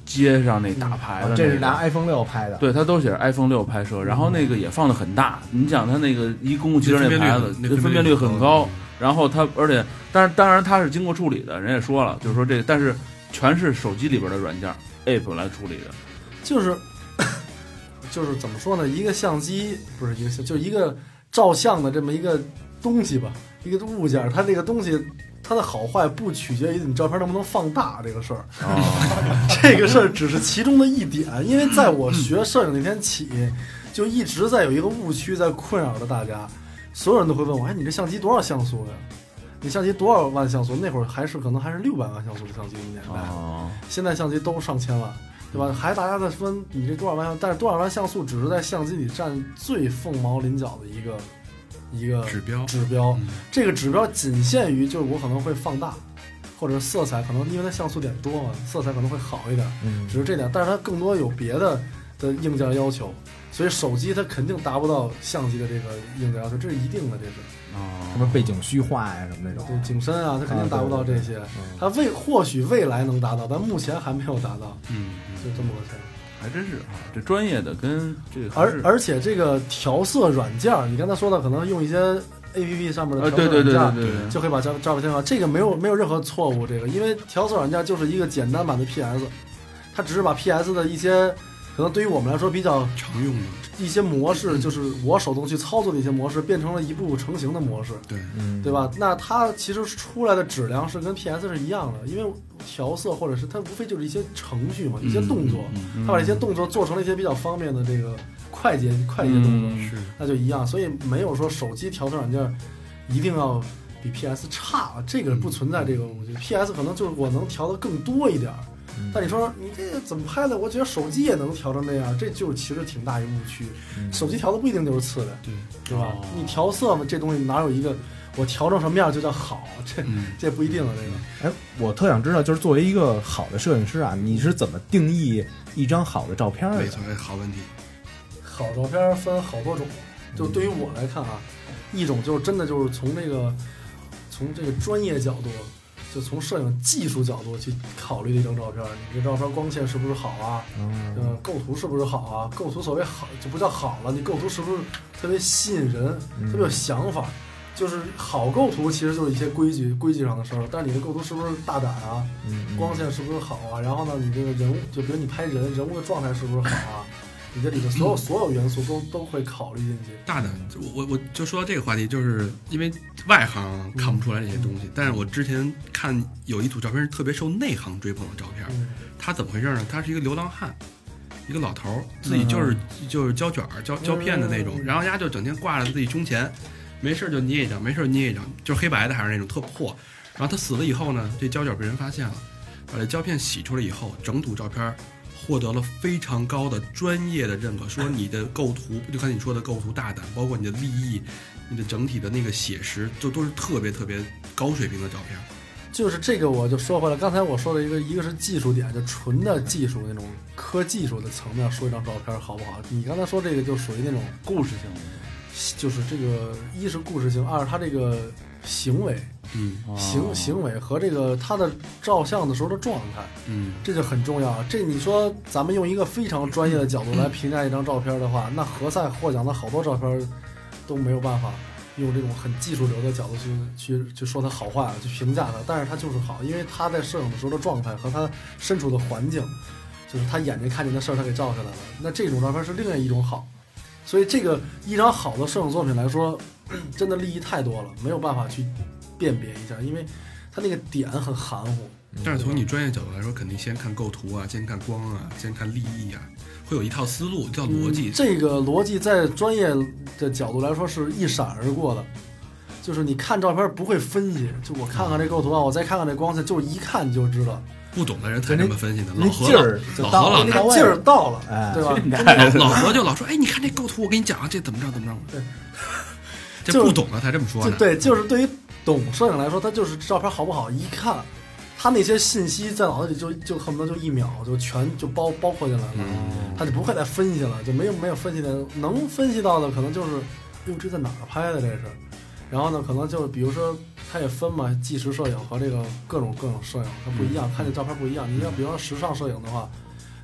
街上那大牌的、 这是拿 iPhone 6拍的， 对，他都写着 iPhone 6拍摄，然后那个也放的很大。你想他那个一公共汽车那牌子，分辨率很高。然后他，而且，当然他是经过处理的，人也说了，就是说这个，但是全是手机里边的软件 App 来处理的， 就是怎么说呢？一个相机不是一个，就是一个照相的这么一个东西吧，一个物件，它这个东西。它的好坏不取决于你照片能不能放大这个事儿，这个事儿只是其中的一点。因为在我学摄影那天起，就一直在有一个误区在困扰着大家，所有人都会问我：“哎，你这相机多少像素的？你相机多少万像素？”那会儿可能还是600万像素的相机的年代，现在相机都上千万，对吧？还大家在分你这多少万像素，但是多少万像素只是在相机里占最凤毛麟角的一个指标，这个指标仅限于就是我可能会放大，或者色彩可能因为它像素点多嘛，色彩可能会好一点，只是这点，但是它更多有别的硬件要求，所以手机它肯定达不到相机的这个硬件要求，这是一定的，这是什么背景虚化呀什么那种， 对，景深啊，它肯定达不到这些，它或许未来能达到，但目前还没有达到，就这么个事儿。 还真是啊，这专业的跟这个而且这个调色软件，你刚才说的可能用一些 APP 上面的调色软件，就可以把照片调好，这个没有任何错误。这个因为调色软件就是一个简单版的 PS， 它只是把 PS 的一些可能对于我们来说比较常用的一些模式，就是我手动去操作的一些模式，变成了一部成型的模式，对吧？那它其实出来的质量是跟 PS 是一样的，因为调色或者是它无非就是一些程序嘛，一些动作，它把这些动作做成了一些比较方便的这个快捷动作，那就一样。所以没有说手机调色软件一定要比 PS 差，这个不存在这个东西。PS 可能就是我能调的更多一点。但你说你这个怎么拍的？我觉得手机也能调成那样，这就其实挺大一误区。手机调的不一定就是次的，对吧？你调色嘛，这东西哪有一个我调成什么样就叫好？这不一定的这个。哎，我特想知道，就是作为一个好的摄影师啊，你是怎么定义一张好的照片的？ 没错，好问题。 好照片分好多种，就对于我来看啊，一种就是真的就是从这个专业角度。就从摄影技术角度去考虑的一张照片，你这照片光线是不是好啊？构图是不是好啊？构图所谓好就不叫好了，你构图是不是特别吸引人，特别有想法？就是好构图其实就是一些规矩上的事儿，但是你的构图是不是大胆啊？光线是不是好啊？然后呢，你这个人物，就比如你拍人物的状态是不是好啊？你这里面所有元素都会考虑进去。 大胆，我就说到这个话题，就是因为外行看不出来这些东西，但是我之前看有一组照片是特别受内行追捧的照片，他怎么回事呢？他是一个流浪汉，一个老头，自己就是胶卷胶片的那种，然后人家就整天挂在自己胸前，没事就捏一张，没事捏一张，就是黑白的还是那种特破。然后他死了以后呢，这胶卷被人发现了，把这胶片洗出来以后，整组照片获得了非常高的专业的认可，说你的构图，就看你说的构图大胆，包括你的立意，你的整体的那个写实，都是特别特别高水平的照片。 就是这个，我就说回来，刚才我说的一个是技术点，就纯的技术那种科技术的层面，说一张照片好不好？你刚才说这个就属于那种故事性， 就是这个一是故事性，二是它这个行为。行为和这个他的照相的时候的状态，这就很重要。这你说咱们用一个非常专业的角度来评价一张照片的话，那何塞获奖的好多照片都没有办法用这种很技术流的角度去说它好坏，去评价它，但是它就是好，因为他在摄影的时候的状态和他身处的环境，就是他眼睛看见的事儿他给照下来了，那这种照片是另外一种好。所以这个一张好的摄影作品来说，真的利益太多了，没有办法去辨别一下，因为它那个点很含糊。 但是从你专业角度来说，肯定先看构图啊，先看光啊，先看立意啊，会有一套思路，叫逻辑。 这个逻辑在专业的角度来说是一闪而过的，就是你看照片不会分析，就我看看这构图啊，我再看看这光线，就是一看就知道。 不懂的人才这么分析的， 老何老那个劲儿到了，对吧？ 老何就老说，哎，你看这构图，我跟你讲啊，这怎么着。对，这不懂的才这么说呢。 对，就是对于懂摄影来说，他就是照片好不好，一看，他那些信息在脑子里就恨不得就一秒就全就包括进来了，他就不会再分析了，就没有分析的，能分析到的可能就是，哟，这在哪儿拍的这是？然后呢，可能就是比如说，它也分嘛，纪实摄影和这个各种摄影它不一样，看这照片不一样。你要比如说时尚摄影的话，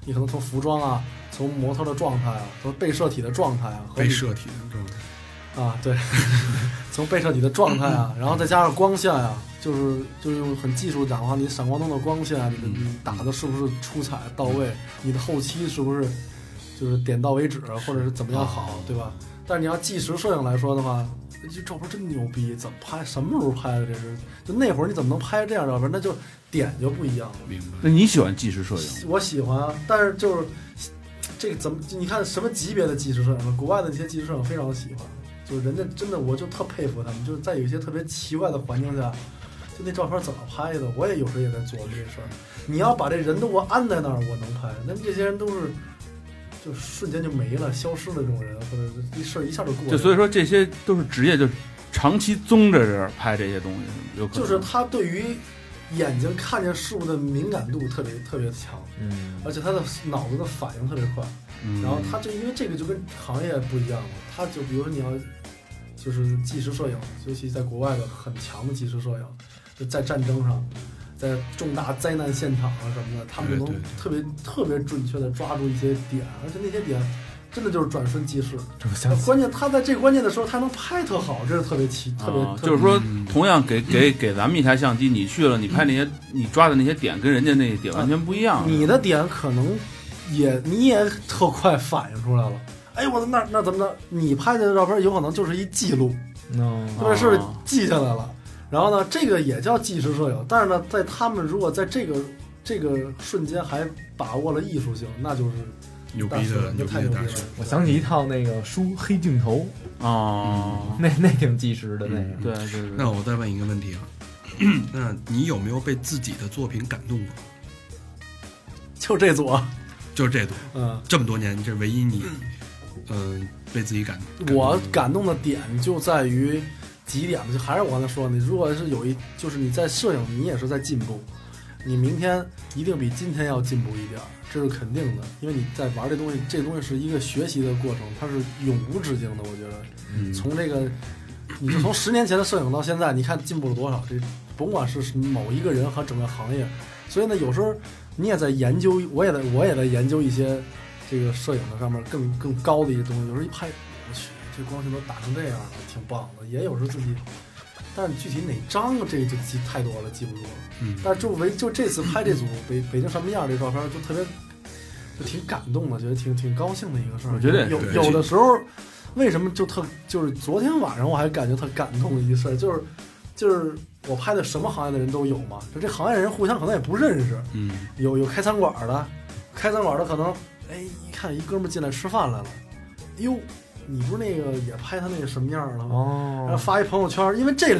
你可能从服装啊，从模特的状态啊，从被摄体的状态啊， 被摄体的状态啊，对，从被摄体的状态啊，然后再加上光线啊，就是用很技术讲的话，你闪光灯的光线啊，你打的是不是出彩到位？你的后期是不是就是点到为止，或者是怎么样好，对吧？但是你要纪实摄影来说的话，这照片真牛逼，怎么拍？什么时候拍的？这是就那会儿你怎么能拍这样照片？那就点就不一样了。 明白？ 那你喜欢纪实摄影？ 我喜欢啊，但是就是这个怎么？你看什么级别的纪实摄影？国外的那些纪实摄影非常喜欢。就是人家真的，我就特佩服他们，就是在有一些特别奇怪的环境下，就那照片怎么拍的，我也有时候也在琢磨这事儿。你要把这人都给我安在那儿，我能拍。那这些人都是就瞬间就没了、消失的这种人，或者一事一下就过了。 就所以说这些都是职业，就长期宗着这拍这些东西，有可能就是他对于眼睛看见事物的敏感度特别强，而且他的脑子的反应特别快。然后他就因为这个就跟行业不一样了，他就比如说你要就是纪实摄影，尤其在国外的很强的纪实摄影，就在战争上，在重大灾难现场啊什么的，他们能特别准确的抓住一些点，而且那些点真的就是转瞬即逝。关键他在这个关键的时候他能拍特好，这是特别就是说同样给咱们一台相机，你去了你拍那些你抓的那些点跟人家那些点完全不一样， 你的点可能你也特快反应出来了。哎，我的那怎么着？你拍的照片有可能就是一记录，特别是记下来了。然后呢，这个也叫纪实摄影，但是呢，在他们如果在这个瞬间还把握了艺术性，那就是牛逼的大师。 我想起一套那个书《黑镜头》那挺纪实的那个。 对。 那我再问一个问题啊，那你有没有被自己的作品感动过？ 就这组。 就是这组，这么多年，这是唯一你，被自己感动。 我感动的点就在于几点，就还是我刚才说的，你如果是就是你在摄影，你也是在进步，你明天一定比今天要进步一点，这是肯定的，因为你在玩这东西，这东西是一个学习的过程，它是永无止境的。我觉得，从这个，你就从10年前的摄影到现在，你看进步了多少？这甭管是某一个人和整个行业，所以呢，有时候。你也在研究，我也在研究一些这个摄影的上面更高的一些东西。有时候一拍，我去，这光线都打成这样了，挺棒的。也有时候自己，但是具体哪张这个就记太多了，记不住了。但是就这次拍这组北京什么样这照片，就特别就挺感动的，觉得挺高兴的一个事儿。 我觉得有的时候，为什么就是昨天晚上我还感觉特感动的一事儿，就是我拍的什么行业的人都有嘛，就这行业的人互相可能也不认识，有开餐馆的可能，哎，一看一哥们进来吃饭来了，哎呦，你不是那个也拍他那个什么样了吗？然后发一朋友圈，因为这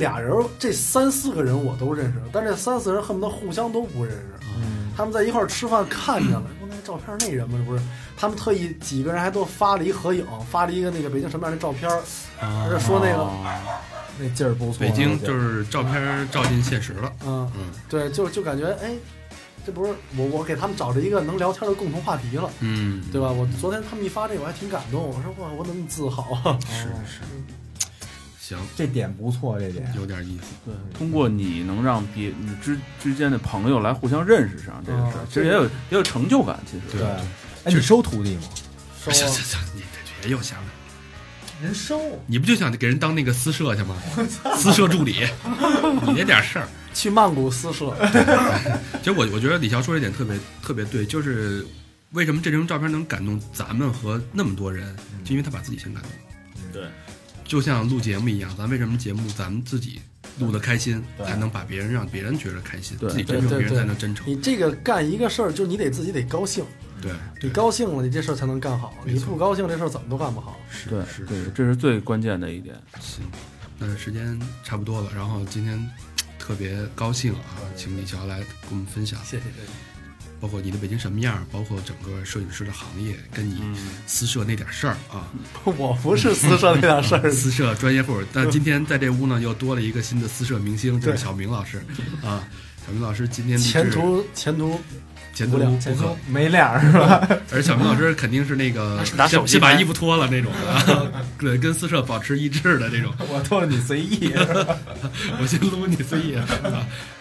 3、4个人我都认识，但这3、4人恨不得互相都不认识，他们在一块儿吃饭看见了，说那个照片那人吗？不是，他们特意几个人还都发了一合影，发了一个那个北京什么样的照片，说那个。 那劲儿不错， 北京就是照片照进现实了。 对，就感觉哎，这不是我给他们找着一个能聊天的共同话题了，对吧？我昨天他们一发这个我还挺感动，我说哇，我怎么那么自豪啊？ 是，行， 这点不错，这点有点意思。 对，通过你能让你之间的朋友来互相认识上这个事儿，其实也有成就感。其实对，哎，你收徒弟吗？ 收，你这又想。 人收你不就想给人当那个私摄去吗？私摄助理，你那点事儿， 去曼谷私摄。 其实我觉得李乔说这点特别对，就是为什么这张照片能感动咱们和那么多人，就因为他把自己先感动了。 对， 就像录节目一样，咱为什么节目咱们自己录得开心，才能把让别人觉得开心，自己真诚，别人才能真诚。 你这个干一个事儿，就你自己得高兴。 对， 你高兴了，你这事儿才能干好。你不高兴，这事儿怎么都干不好。 对，这是最关键的一点。 行，那时间差不多了，然后今天特别高兴啊，请李乔来跟我们分享。 谢谢。 包括你的北京什么样，包括整个摄影师的行业，跟你私摄那点事儿啊。 我不是私摄那点事儿， 私摄专业户。但今天在这屋呢，又多了一个新的私摄明星，就是小明老师啊。小明老师今天前途不可没脸是吧？ 而小明老师肯定是那个先把衣服脱了那种的，对，跟私摄保持一致的这种。 我脱了你随意， 我先撸你随意啊。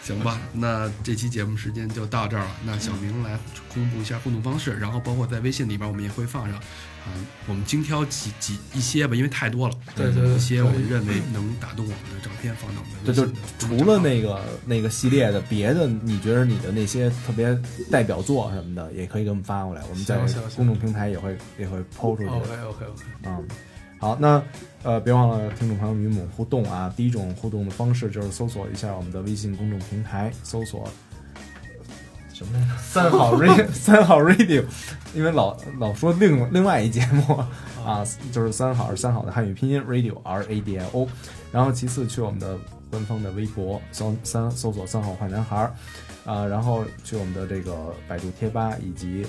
行吧，那这期节目时间就到这儿了。那小明来公布一下互动方式，然后包括在微信里边我们也会放上，我们精挑一些吧，因为太多了。 对， 一些我们认为能打动我们的照片放到我们的微信。 就除了那个系列的，别的你觉得你的那些特别代表作什么的，也可以给我们发过来，我们在公众平台也会抛出去。 OK。 好，那别忘了听众朋友与我们互动啊！第一种互动的方式就是搜索一下我们的微信公众平台，搜索什么来着？3号 radio， 因为老说另外一节目啊，就是3号的汉语拼音 radio RADIO， 然后其次去我们的官方的微博搜索3号坏男孩然后去我们的这个百度贴吧以及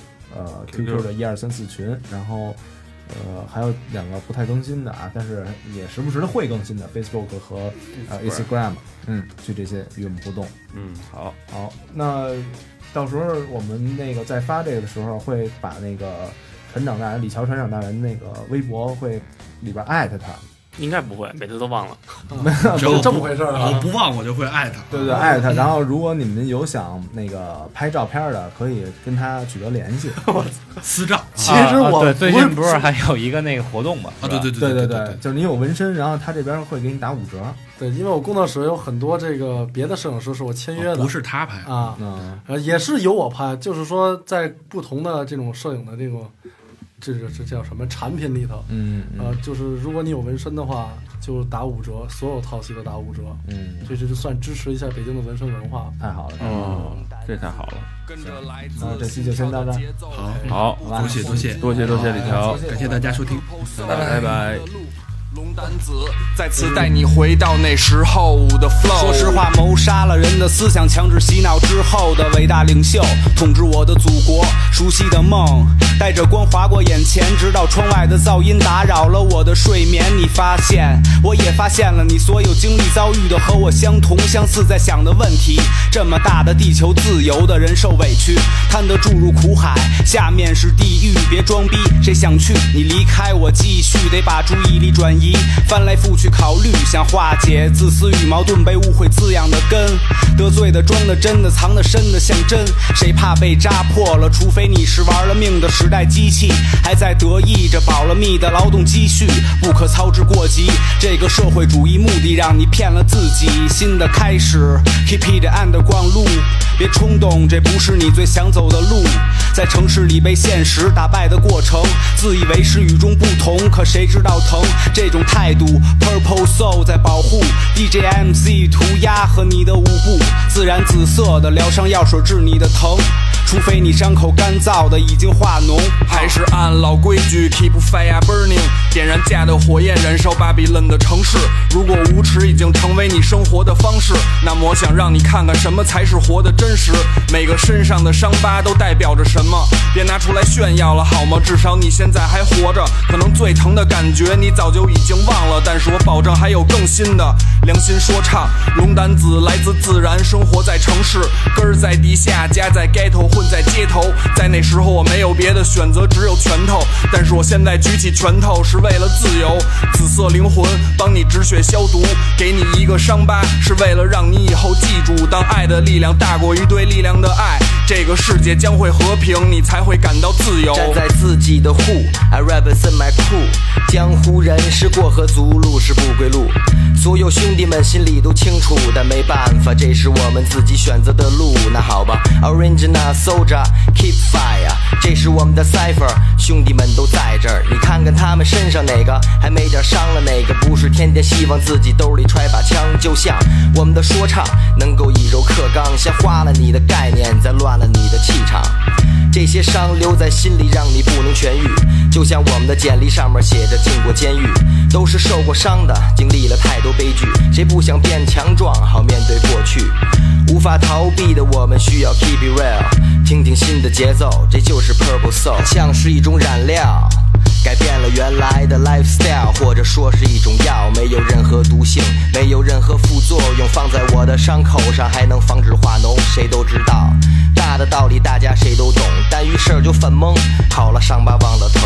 QQ 的1234群，然后。还有2个不太更新的啊，但是也时不时的会更新的 Facebook 和Instagram， 去这些与我们互动。好，那到时候我们那个在发这个的时候，会把那个李乔船长大人那个微博会里边艾特他。 应该不会，每次都忘了。 这么回事啊！ 我不忘我就会艾特。 对，艾特他。然后如果你们有想那个拍照片的，可以跟他取得联系。 私照。 其实我最近不是还有一个那个活动吗？ 对， 就是你有纹身，然后他这边会给你打5折。 对，因为我工作室有很多这个别的摄影师是我签约的， 不是他拍啊，也是由我拍，就是说在不同的这种摄影的这种。这叫什么产品里头？就是如果你有纹身的话，就打5折，所有套系都打5折。这就算支持一下北京的纹身文化。 太好了， 这太好了。 那这期就先到这儿。 好， 多谢李乔， 感谢大家收听， 拜拜。 龙丹子再次带你回到那时候的 flow。说实话，谋杀了人的思想，强制洗脑之后的伟大领袖，统治我的祖国，熟悉的梦，带着光划过眼前，直到窗外的噪音打扰了我的睡眠。你发现，我也发现了，你所有经历遭遇的和我相同相似，在想的问题。这么大的地球，自由的人受委屈，贪得注入苦海，下面是地狱，别装逼，谁想去？你离开我，继续得把注意力转移。翻来覆去考虑，想化解自私与矛盾被误会滋养的根，得罪的装的真的藏的深的像真，谁怕被扎破了？除非你是玩了命的时代机器，还在得意着保了密的劳动积蓄，不可操之过急。这个社会主义目的让你骗了自己，新的开始 keep it and 逛路，别冲动，这不是你最想走的路。在城市里被现实打败的过程，自以为是与众不同，可谁知道疼？这种态度 Purple Soul 在保护 DJ MC 涂鸦和你的舞步，自然紫色的疗伤药水治你的疼，除非你伤口干燥的已经化脓。还是按老规矩 keep fire burning， 点燃家的火焰，燃烧巴比伦的城市。如果无耻已经成为你生活的方式，那么我想让你看看什么才是活的真实。每个身上的伤疤都代表着什么，别拿出来炫耀了好吗？至少你现在还活着，可能最疼的感觉你早就已经忘了，但是我保证还有更新的。良心说唱，龙丹子来自自然，生活在城市，根儿在地下，家在 ghetto， 混在街头。在那时候我没有别的选择，只有拳头，但是我现在举起拳头是为了自由。紫色灵魂帮你止血消毒，给你一个伤疤是为了让你以后记住，当爱的力量大过于对力量的爱，这个世界将会和平，你才会感到自由。 站在自己的户 I rap in my crew， 江湖人是过河，族路是不归路，所有兄弟们心里都清楚，但没办法，这是我们自己选择的路。那好吧 Original Soldier Keep Fire， 这是我们的 Cypher， 兄弟们都在这儿，你看看他们身上哪个还没点伤了，哪个不是天天希望自己兜里揣把枪。就像我们的说唱能够以柔克刚，先花了你的概念，再乱了你的气场，这些伤留在心里让你不能痊愈，就像我们的简历上面写着进过监狱，都是受过伤的，经历了太多悲剧，谁不想变强壮好面对过去，无法逃避的我们需要 keep it real， 听听新的节奏，这就是 Purple Soul， 它像是一种染料，改变了原来的 lifestyle， 或者说是一种药，没有任何毒性，没有任何副作用，放在我的伤口上还能防止化脓。谁都知道大的道理大家谁都懂，但遇事儿就犯懵，好了伤疤忘了疼，我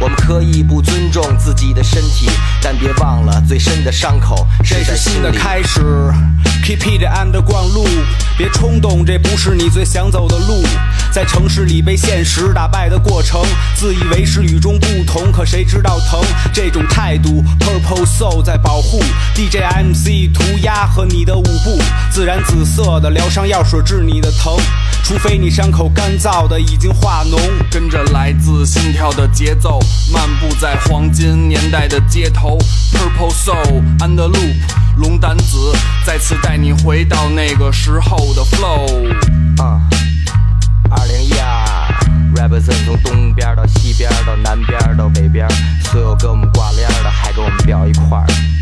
我们可以不尊重自己的身体，但别忘了最深的伤口这是新的开始。 Keep it underground loop， 别冲动，这不是你最想走的路。在城市里被现实打败的过程，自以为是与众不同，可谁知道疼？这种态度 Purple Soul 在保护 DJ MC 涂鸦和你的舞步，自然紫色的疗伤药水治你的疼，除非你伤口干燥的已经化脓。 跟着来自心跳的节奏，漫步在黄金年代的街头。 Purple Soul and the Loop， 龙丹子再次带你回到那个时候的 flow。 2012 represent 从东边到西边到南边到北边，所有跟我们挂链的还跟我们表一块儿。